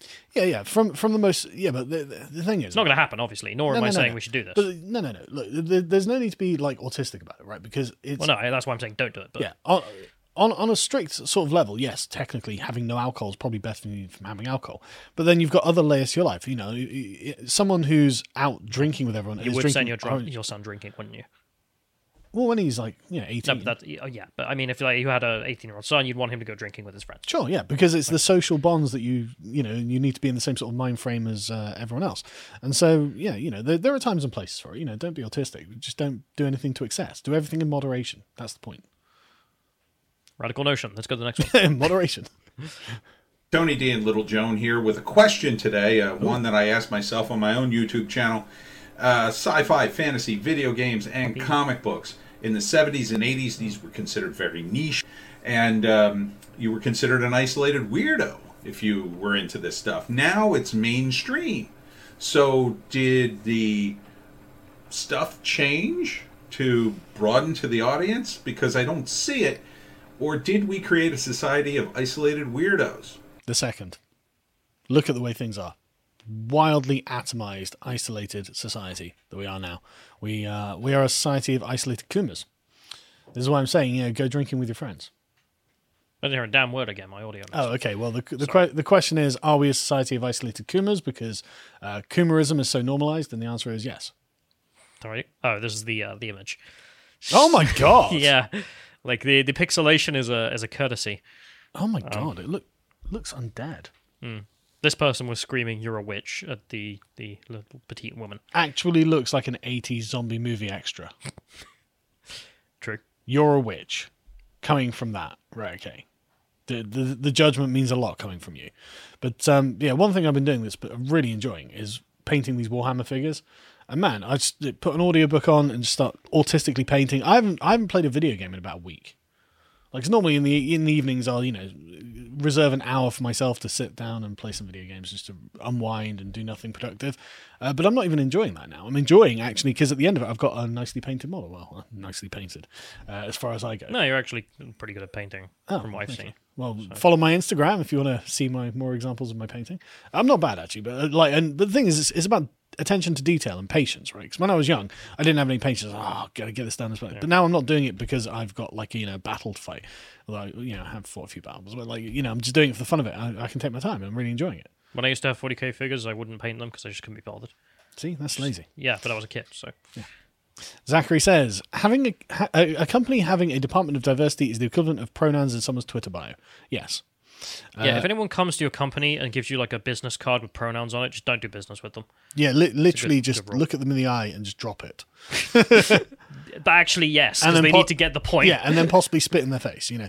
Yeah. From the most, but the thing is, It's not going to happen, obviously. Nor am I saying we should do this. But no. Look, there's no need to be like autistic about it, right? Because it's Well, no, that's why I'm saying don't do it. But yeah. On a strict sort of level, yes, technically having no alcohol is probably better than you from having alcohol. But then you've got other layers to your life. You know, someone who's out drinking with everyone. you is would send drinking your son drinking, wouldn't you? Well, when he's like 18. No, but but I mean, if you had an 18-year-old son, you'd want him to go drinking with his friends. Sure, yeah, because it's the social bonds that you need to be in the same sort of mind frame as everyone else. And so, there are times and places for it. Don't be autistic. Just don't do anything to excess. Do everything in moderation. That's the point. Radical notion. Let's go to the next one. Moderation. Tony D and Little Joan here with a question today, one that I asked myself on my own YouTube channel. Sci-fi, fantasy, video games, and comic books. In the 70s and 80s, these were considered very niche, and you were considered an isolated weirdo if you were into this stuff. Now it's mainstream. So did the stuff change to broaden to the audience? Because I don't see it. Or did we create a society of isolated weirdos? The second. Look at the way things are. Wildly atomized, isolated society that we are now. We are a society of isolated Kumas. This is why I'm saying, go drinking with your friends. I didn't hear a damn word again. My audio. Oh, okay. Well, the question is, are we a society of isolated Kumas because Kumarism is so normalized? And the answer is yes. Sorry. Oh, this is the image. Oh my god. Yeah, like the pixelation is a courtesy. Oh my god! It looks undead. This person was screaming, "You're a witch!" at the little petite woman. Actually, looks like an 80s zombie movie extra. True. You're a witch. Coming from that, right? Okay. The judgment means a lot coming from you, but one thing I've been doing but I'm really enjoying is painting these Warhammer figures. And man, I just put an audiobook on and just start autistically painting. I haven't played a video game in about a week. Like, 'cause normally in the evenings I'll reserve an hour for myself to sit down and play some video games just to unwind and do nothing productive. But I'm not even enjoying that now. I'm enjoying actually because at the end of it I've got a nicely painted model. Well, nicely painted as far as I go. No, you're actually pretty good at painting from what I've seen. Well, follow my Instagram if you want to see more examples of my painting. I'm not bad actually, but but the thing is, it's about attention to detail and patience, right? Because when I was young, I didn't have any patience. Gotta get this done. But now I'm not doing it because I've got a battle to fight. Although I have fought a few battles, but I'm just doing it for the fun of it. I can take my time. I'm really enjoying it. When I used to have 40k figures, I wouldn't paint them because I just couldn't be bothered. See, that's lazy. Yeah, but I was a kid, so. Yeah. Zachary says, having a company having a department of diversity is the equivalent of pronouns in someone's Twitter bio. Yes. Yeah, if anyone comes to your company and gives you a business card with pronouns on it, just don't do business with them. Yeah, literally just look at them in the eye and just drop it. But actually, yes, because they need to get the point. Yeah, and then possibly spit in their face, Yeah.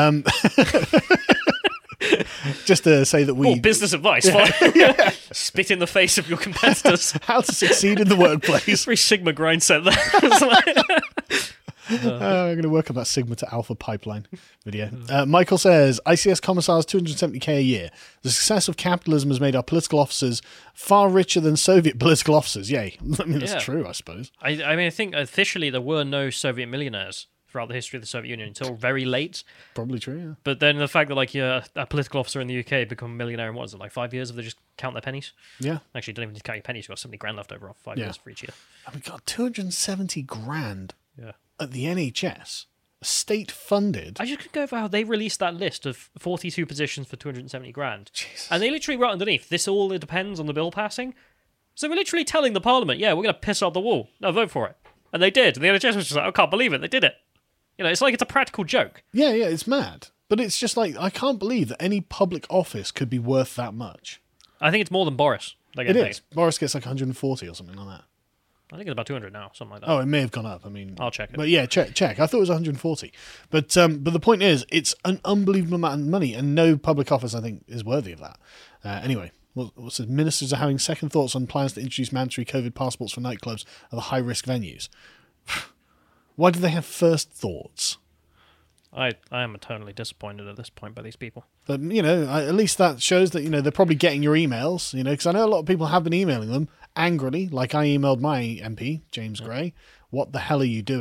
Just to say that we... business advice. Yeah. Spit in the face of your competitors. How to succeed in the workplace. Very Sigma grind set there. I'm going to work on that Sigma to Alpha pipeline video. Michael says, ICS commissars $270k a year. The success of capitalism has made our political officers far richer than Soviet political officers. Yay. I mean, that's true, I suppose. I think officially there were no Soviet millionaires throughout the history of the Soviet Union until very late. Probably true, yeah. But then the fact that a political officer in the UK become a millionaire in 5 years if they just count their pennies? Yeah. Actually, don't even count your pennies. You've got 70 grand left over after 5 years for each year. And we got 270 grand. Yeah. At the NHS, state-funded. I just could go over how they released that list of 42 positions for 270 grand. Jesus. And they literally wrote underneath, this all depends on the bill passing. So we're literally telling the Parliament, we're going to piss out the wall. No, vote for it. And they did. And the NHS was just like, I can't believe it. They did it. It's like it's a practical joke. Yeah, it's mad. But it's just like, I can't believe that any public office could be worth that much. I think it's more than Boris. It is. Boris gets 140 or something like that. I think it's about 200 now, something like that. Oh, it may have gone up. I mean, I'll check it. But yeah, check. I thought it was 140. But the point is, it's an unbelievable amount of money, and no public office, I think, is worthy of that. Anyway, what says ministers are having second thoughts on plans to introduce mandatory COVID passports for nightclubs at the high-risk venues. Why do they have first thoughts? I am eternally disappointed at this point by these people. But, at least that shows that, they're probably getting your emails, because I know a lot of people have been emailing them angrily, like I emailed my MP, James Gray. What the hell are you doing?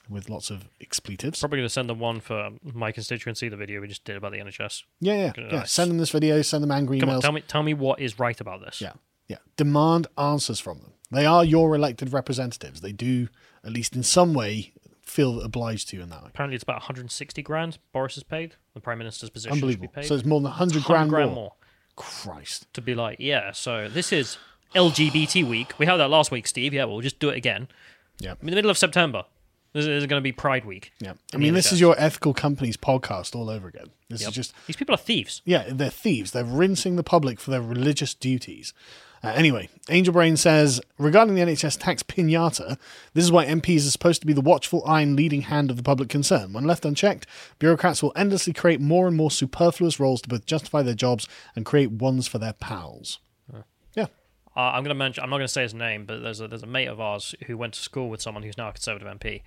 with lots of expletives. Probably going to send them one for my constituency, the video we just did about the NHS. Yeah. Send them this video, send them angry emails. Come on, tell me what is right about this. Yeah. Demand answers from them. They are your elected representatives. They do, at least in some way, feel obliged to you in that way. Apparently it's about 160 grand Boris has paid. The Prime Minister's position should Unbelievable. be paid. So it's more than 100 grand more. Christ. To be like, yeah, so this is LGBT week. We had that last week, Steve. Yeah, we'll just do it again. Yeah. In the middle of September. This is going to be Pride Week. Yeah. I mean, this is your Ethical Companies podcast all over again. This is just... These people are thieves. Yeah, they're thieves. They're rinsing the public for their religious duties. Anyway, Angel Brain says, regarding the NHS tax pinata, this is why MPs are supposed to be the watchful eye and leading hand of the public concern. When left unchecked, bureaucrats will endlessly create more and more superfluous roles to both justify their jobs and create ones for their pals. Yeah. I'm going to mention, I'm not going to say his name, but there's a mate of ours who went to school with someone who's now a Conservative MP,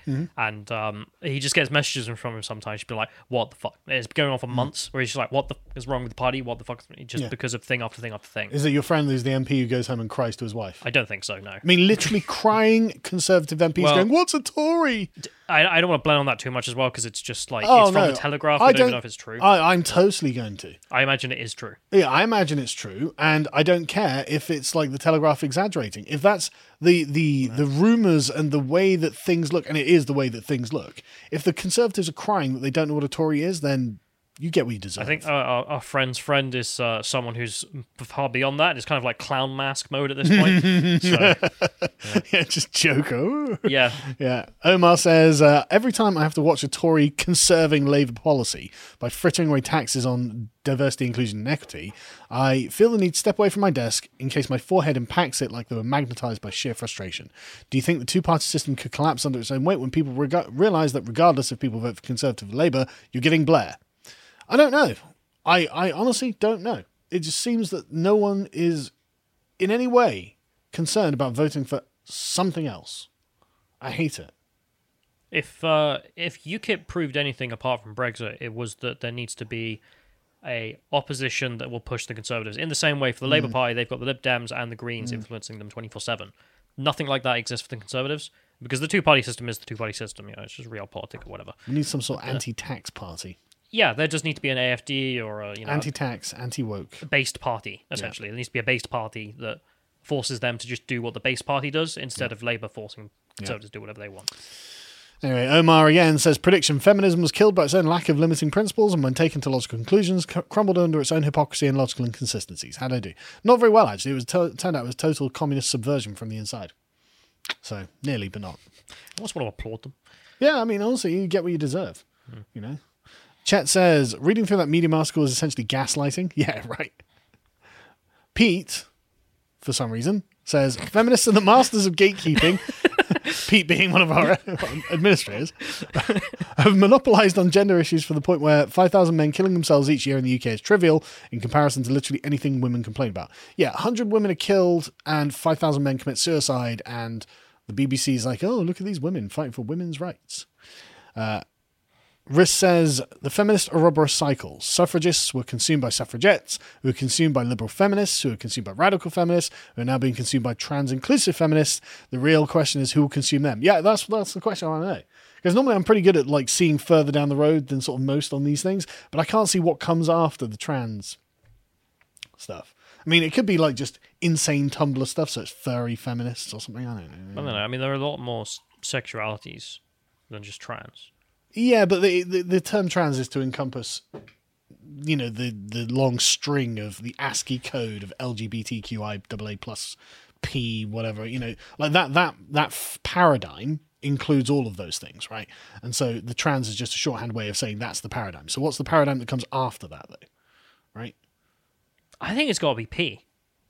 and he just gets messages from him sometimes. She'd be like, what the fuck? It's going on for months, where he's just like, what the fuck is wrong with the party? What the fuck? Just because of thing after thing after thing. Is it your friend who's the MP who goes home and cries to his wife? I don't think so, no. I mean, literally crying Conservative MPs going, what's a Tory? I don't want to blend on that too much as well, because it's just like, it's from the Telegraph. I don't even know if it's true. I'm totally going to. I imagine it is true. Yeah, I imagine it's true, and I don't care if it's like the Telegraph exaggerating. If that's the rumours and the way that things look, and it is the way that things look, if the Conservatives are crying that they don't know what a Tory is, then you get what you deserve. I think our friend's friend is someone who's far beyond that. It's kind of like clown mask mode at this point. Yeah, just joke. Oh. Yeah. Omar says, every time I have to watch a Tory conserving Labour policy by frittering away taxes on diversity, inclusion and equity, I feel the need to step away from my desk in case my forehead impacts it like they were magnetised by sheer frustration. Do you think the two-party system could collapse under its own weight when people realise that regardless if people vote for Conservative or Labour, you're getting Blair? I don't know. I honestly don't know. It just seems that no one is in any way concerned about voting for something else. I hate it. If UKIP proved anything apart from Brexit, it was that there needs to be a opposition that will push the Conservatives. In the same way, for the Labour Party, they've got the Lib Dems and the Greens influencing them 24/7. Nothing like that exists for the Conservatives, because the two-party system is the two-party system. You know, it's just realpolitik or whatever. We need some sort of anti-tax party. Yeah, there does need to be an AFD or a anti-tax, anti-woke based party. Essentially, there needs to be a based party that forces them to just do what the base party does instead of Labour forcing Conservatives to do whatever they want. Anyway, Omar again says, prediction, feminism was killed by its own lack of limiting principles and when taken to logical conclusions, crumbled under its own hypocrisy and logical inconsistencies. How'd I do? Not very well, actually. It was turned out it was total communist subversion from the inside. So, nearly, but not. I just want to applaud them. Yeah, I mean, honestly, you get what you deserve. You know? Chet says, reading through that Medium article is essentially gaslighting. Yeah, right. Pete, for some reason, says, feminists are the masters of gatekeeping. Pete being one of our administrators, have monopolised on gender issues for the point where 5,000 men killing themselves each year in the UK is trivial in comparison to literally anything women complain about. Yeah, 100 women are killed and 5,000 men commit suicide, and the BBC is like, oh, look at these women fighting for women's rights. Riss says, the feminist Ouroboros cycle. Suffragists were consumed by suffragettes, who were consumed by liberal feminists, who were consumed by radical feminists, who are now being consumed by trans-inclusive feminists. The real question is who will consume them. Yeah, that's the question I want to know. Because normally I'm pretty good at like seeing further down the road than sort of most on these things, but I can't see what comes after the trans stuff. I mean, it could be like just insane Tumblr stuff, so it's furry feminists or something. I don't know. I mean, there are a lot more sexualities than just trans. Yeah, but the term trans is to encompass, you know, the long string of the ASCII code of LGBTQIAA plus P, whatever, you know, like that paradigm includes all of those things, right? And so the trans is just a shorthand way of saying that's the paradigm. So what's the paradigm that comes after that, though? Right? I think it's got to be P.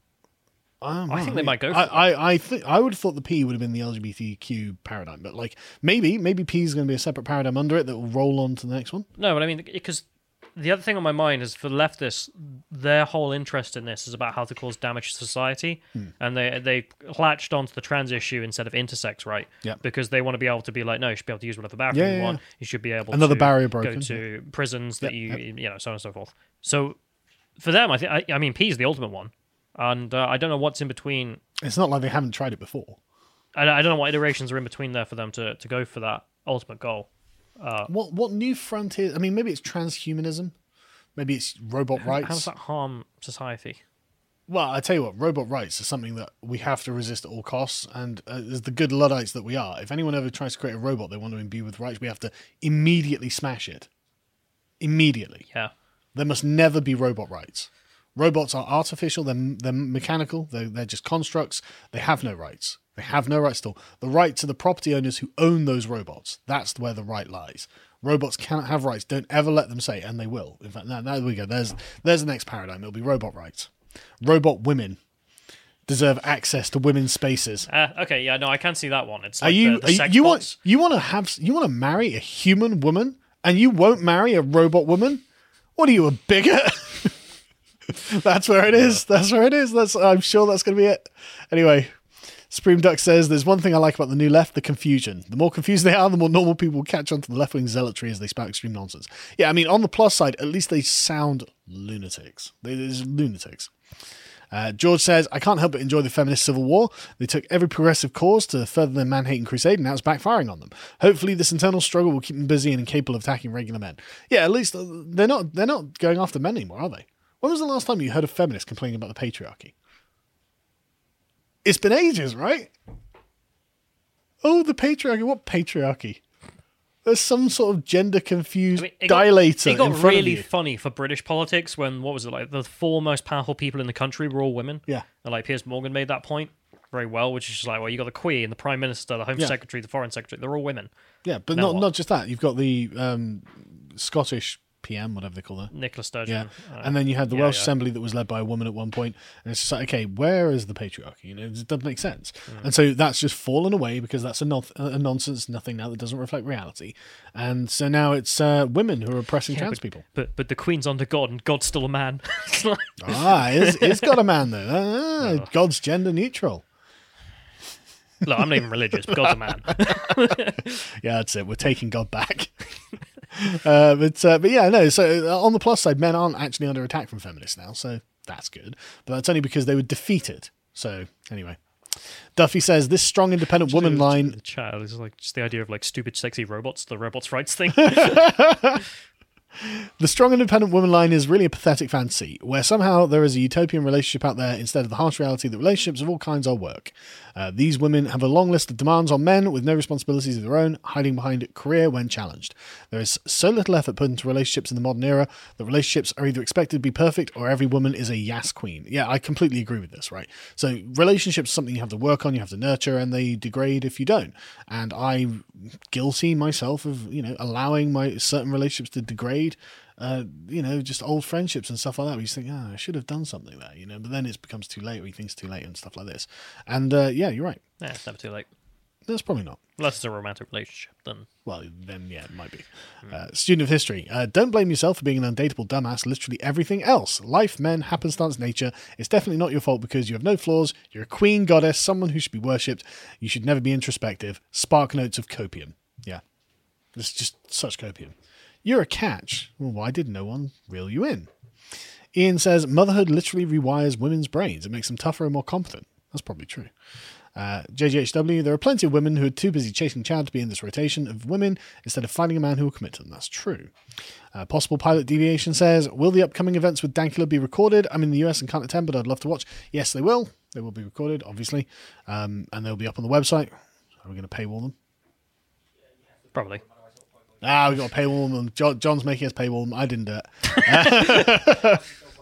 I think they might go for I think I would have thought the P would have been the LGBTQ paradigm, but like maybe P is going to be a separate paradigm under it that will roll on to the next one. No, but I mean, because the other thing on my mind is for leftists, their whole interest in this is about how to cause damage to society, and they latched onto the trans issue instead of intersex, right? Yeah. Because they want to be able to be like, no, you should be able to use whatever bathroom you want. You should be able Another to barrier broken. go to prisons that you know, so on and so forth. So for them, I mean, P is the ultimate one. And I don't know what's in between. It's not like they haven't tried it before. I don't know what iterations are in between there for them to go for that ultimate goal. What new frontier? I mean, maybe it's transhumanism. Maybe it's robot rights. How does that harm society? Well, I tell you what, robot rights is something that we have to resist at all costs. And as the good Luddites that we are, if anyone ever tries to create a robot they want to imbue with rights, we have to immediately smash it. Immediately. Yeah. There must never be robot rights. Robots are artificial, they're mechanical, they're just constructs. They have no rights. They have no rights at all. The right to the property owners who own those robots, that's where the right lies. Robots cannot have rights. Don't ever let them say, and they will. In fact, now there we go. There's the next paradigm. It'll be robot rights. Robot women deserve access to women's spaces. Okay, yeah, no, I can see that one. It's like you sex want to marry a human woman and you won't marry a robot woman? What are you, a bigot? That's where it is. That's where it is. I'm sure that's going to be it. Anyway, Supreme Duck says, there's one thing I like about the new left, the confusion. The more confused they are, the more normal people will catch on to the left-wing zealotry as they spout extreme nonsense. Yeah, I mean, on the plus side, at least they sound lunatics. They're lunatics. George says, I can't help but enjoy the feminist civil war. They took every progressive cause to further their man-hating crusade, and now it's backfiring on them. Hopefully this internal struggle will keep them busy and incapable of attacking regular men. Yeah, at least they're not going after men anymore, are they? When was the last time you heard a feminist complaining about the patriarchy? It's been ages, right? Oh, the patriarchy. What patriarchy? There's some sort of gender-confused dilator It got in front really of you. funny for British politics when, what was it, like the 4 most powerful people in the country were all women. Yeah. And like Piers Morgan made that point very well, which is just like, well, you got the Queen, the Prime Minister, the Home Secretary, the Foreign Secretary, they're all women. Yeah, but Now not just that. You've got the Scottish PM, whatever they call her. Nicola Sturgeon. Yeah. And then you had the Welsh Assembly that was led by a woman at one point. And it's just like, okay, where is the patriarchy? You know, it doesn't make sense. And so that's just fallen away because that's a nonsense, nothing now that doesn't reflect reality. And so now it's women who are oppressing trans people. But the Queen's under God and God's still a man. It's got a man though. God's gender neutral. Look, I'm not even religious, but God's a man. Yeah, that's it. We're taking God back. But yeah, no. So on the plus side, men aren't actually under attack from feminists now, so that's good. But that's only because they were defeated. So anyway, Duffy says this strong, independent woman line. The chat is like just the idea of like stupid, sexy robots, the robots' rights thing. The strong, independent woman line is really a pathetic fantasy, where somehow there is a utopian relationship out there instead of the harsh reality that relationships of all kinds are work. These women have a long list of demands on men with no responsibilities of their own, hiding behind career when challenged. There is so little effort put into relationships in the modern era that relationships are either expected to be perfect or every woman is a yas queen. Yeah, I completely agree with this, right? So relationships are something you have to work on, you have to nurture, and they degrade if you don't. And I'm guilty myself of, allowing my certain relationships to degrade. Just old friendships and stuff like that. We just think, I should have done something there, but then it becomes too late, or you think it's too late and stuff like this. And yeah, you're right. Yeah, it's never too late. That's probably not. Unless it's a romantic relationship, then. Well, then yeah, it might be. Student of history. Don't blame yourself for being an undateable dumbass. Literally everything else. Life, men, happenstance, nature. It's definitely not your fault because you have no flaws. You're a queen, goddess, someone who should be worshipped. You should never be introspective. Spark notes of copium. Yeah. It's just such copium. You're a catch. Well, why did no one reel you in? Ian says, motherhood literally rewires women's brains. It makes them tougher and more competent. That's probably true. JGHW, there are plenty of women who are too busy chasing Chad to be in this rotation of women instead of finding a man who will commit to them. That's true. Possible pilot deviation says, will the upcoming events with Dankula be recorded? I'm in the US and can't attend, but I'd love to watch. Yes, they will. They will be recorded, obviously. And they'll be up on the website. Are we going to paywall them? Probably. We've got to paywall them. John's making us paywall them. I didn't do it.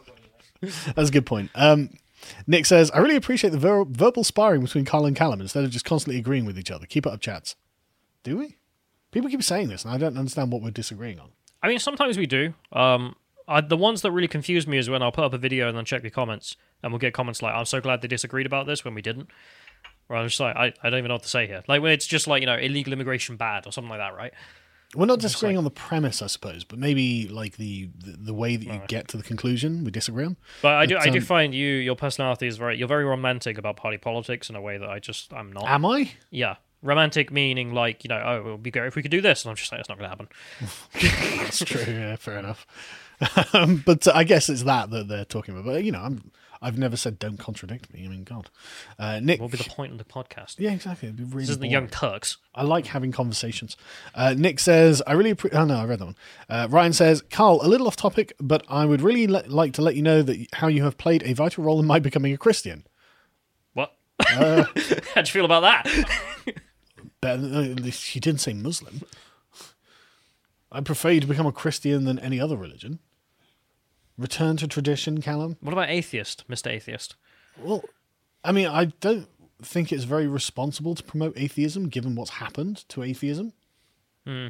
That's a good point. Nick says, I really appreciate the verbal sparring between Carl and Callum instead of just constantly agreeing with each other. Keep it up, chats. Do we? People keep saying this, and I don't understand what we're disagreeing on. I mean, sometimes we do. The ones that really confuse me is when I'll put up a video and then check the comments, and we'll get comments like, I'm so glad they disagreed about this when we didn't. Or I'm just like, I don't even know what to say here. Like when it's just like, illegal immigration bad or something like that, right? We're not disagreeing on the premise, I suppose, but maybe like the way that you get to the conclusion, we disagree on. But I do find your personality is you're very romantic about party politics in a way that I'm not. Am I? Yeah. Romantic meaning like, it would be great if we could do this. And I'm just like, it's not going to happen. That's true. Yeah, fair enough. But I guess it's that they're talking about. But I've never said don't contradict me. I mean, God. Nick, what would be the point of the podcast? Yeah, exactly. It'd be really this isn't the boring. Young Turks. I like having conversations. Nick says, I really oh no, I read that one. Ryan says, Carl, a little off topic, but I would really like to let you know that how you have played a vital role in my becoming a Christian. What? How'd you feel about that? He didn't say Muslim. I prefer you to become a Christian than any other religion. Return to tradition, Callum. What about atheist, Mr. Atheist? Well, I mean, I don't think it's very responsible to promote atheism, given what's happened to atheism. I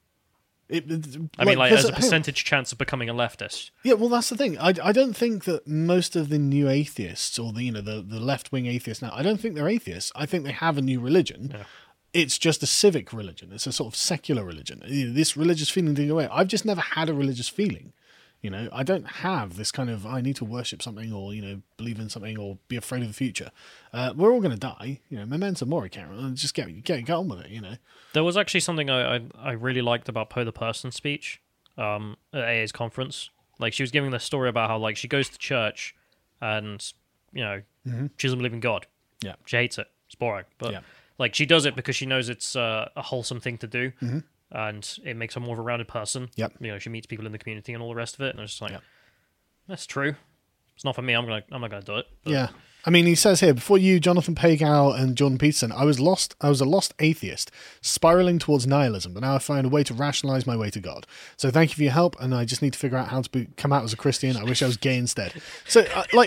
mean, as a percentage chance of becoming a leftist. Yeah, well, that's the thing. I don't think that most of the new atheists, or the left-wing atheists now, I don't think they're atheists. I think they have a new religion. Yeah. It's just a civic religion. It's a sort of secular religion. This religious feeling didn't go away. I've just never had a religious feeling. I don't have this kind of, I need to worship something or, believe in something or be afraid of the future. We're all going to die. Memento mori, Karen. Just get on with it, There was actually something I really liked about Poe the Person's speech at AA's conference. Like, she was giving the story about how, like, she goes to church and, she doesn't believe in God. Yeah. She hates it. It's boring. But, like, she does it because she knows it's a wholesome thing to do. Mm-hmm. And it makes her more of a rounded person. Yep. She meets people in the community and all the rest of it. And I was just like, that's true. It's not for me. I'm not gonna do it. But. Yeah. I mean, he says here, before you, Jonathan Pagal and Jordan Peterson, I was a lost atheist, spiraling towards nihilism, but now I find a way to rationalize my way to God. So thank you for your help, and I just need to figure out how to come out as a Christian. I wish I was gay instead. So,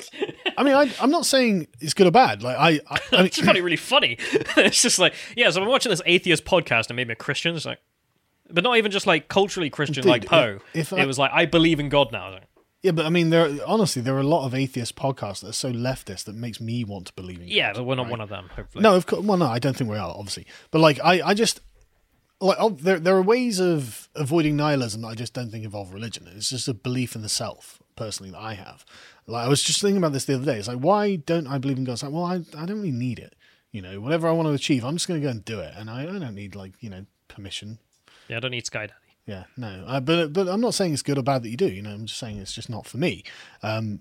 I'm not saying it's good or bad. Like, I mean, it's really funny. It's just like, so I'm watching this atheist podcast and made me a Christian. It's like, but not even just like culturally Christian. Dude, like Poe. It was like, I believe in God now. Yeah, but I mean, there are a lot of atheist podcasts that are so leftist that makes me want to believe in God. Yeah, but we're not one of them, hopefully. No, of course. Well, no, I don't think we are, obviously. But like, I just like there are ways of avoiding nihilism that I just don't think involve religion. It's just a belief in the self, personally, that I have. Like, I was just thinking about this the other day. It's like, why don't I believe in God? It's like, well, I don't really need it. Whatever I want to achieve, I'm just going to go and do it, and I don't need permission. Yeah, I don't need Sky Daddy. Yeah, no, but I'm not saying it's good or bad that you do. I'm just saying it's just not for me. And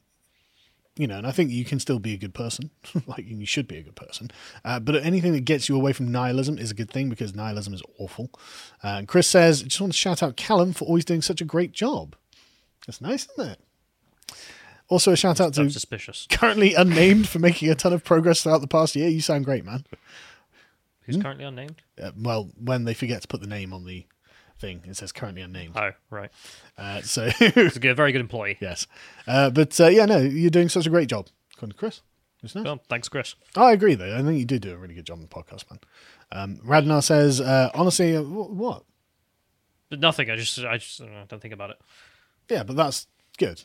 I think you can still be a good person, like you should be a good person. But anything that gets you away from nihilism is a good thing because nihilism is awful. And Chris says, I just want to shout out Callum for always doing such a great job. That's nice, isn't it? Also, a shout out to suspicious. Currently unnamed for making a ton of progress throughout the past year. You sound great, man. Who's currently unnamed? Well, when they forget to put the name on the thing, it says currently unnamed. Oh, right. So he's a very good employee. Yes. You're doing such a great job. According to Chris. It's nice. Well, thanks, Chris. I agree, though. I think you do a really good job on the podcast, man. Radnar says, honestly, what? Nothing. I just don't think about it. Yeah, but that's good.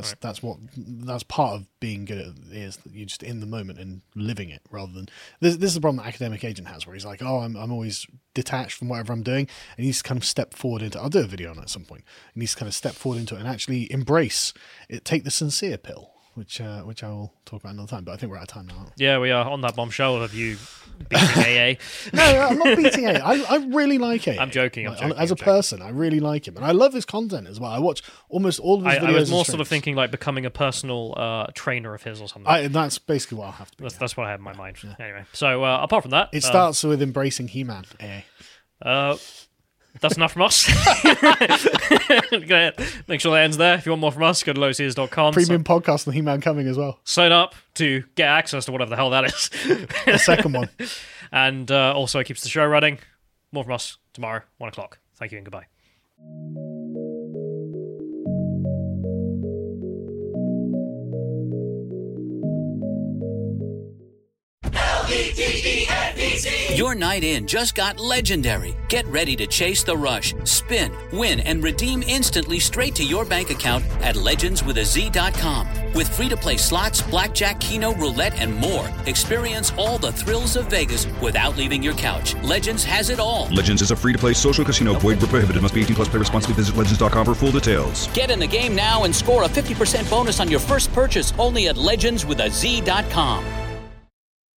That's part of being good at it, is that you're just in the moment and living it rather than this is the problem that Academic Agent has, where he's like, I'm always detached from whatever I'm doing, and he needs to kind of step forward into, I'll do a video on it at some point, he needs to kind of step forward into it and actually embrace it, take the sincere pill, which I will talk about another time, but I think we're out of time now. Yeah, we are on that bombshell of you beating AA. No, I'm not beating AA. I really like AA. I'm joking. As a person, I really like him, and I love his content as well. I watch almost all of his videos. I was more sort of thinking like becoming a personal trainer of his or something. That's basically what I'll have to be. That's what I have in my mind. Yeah. Anyway, so apart from that, it starts with embracing He-Man. AA. That's enough from us. Make sure that ends there. If you want more from us, go to lowseers.com. Premium podcast on He-Man coming as well. Sign up to get access to whatever the hell that is. The second one. And also it keeps the show running. More from us tomorrow, 1 o'clock. Thank you and goodbye. Your night in just got legendary. Get ready to chase the rush, spin, win, and redeem instantly straight to your bank account at legendswithaz.com. With free-to-play slots, blackjack, keno, roulette, and more, experience all the thrills of Vegas without leaving your couch. Legends has it all. Legends is a free-to-play social casino. Void where prohibited. Must be 18 plus. Play responsibly. Visit legends.com for full details. Get in the game now and score a 50% bonus on your first purchase only at legendswithaz.com.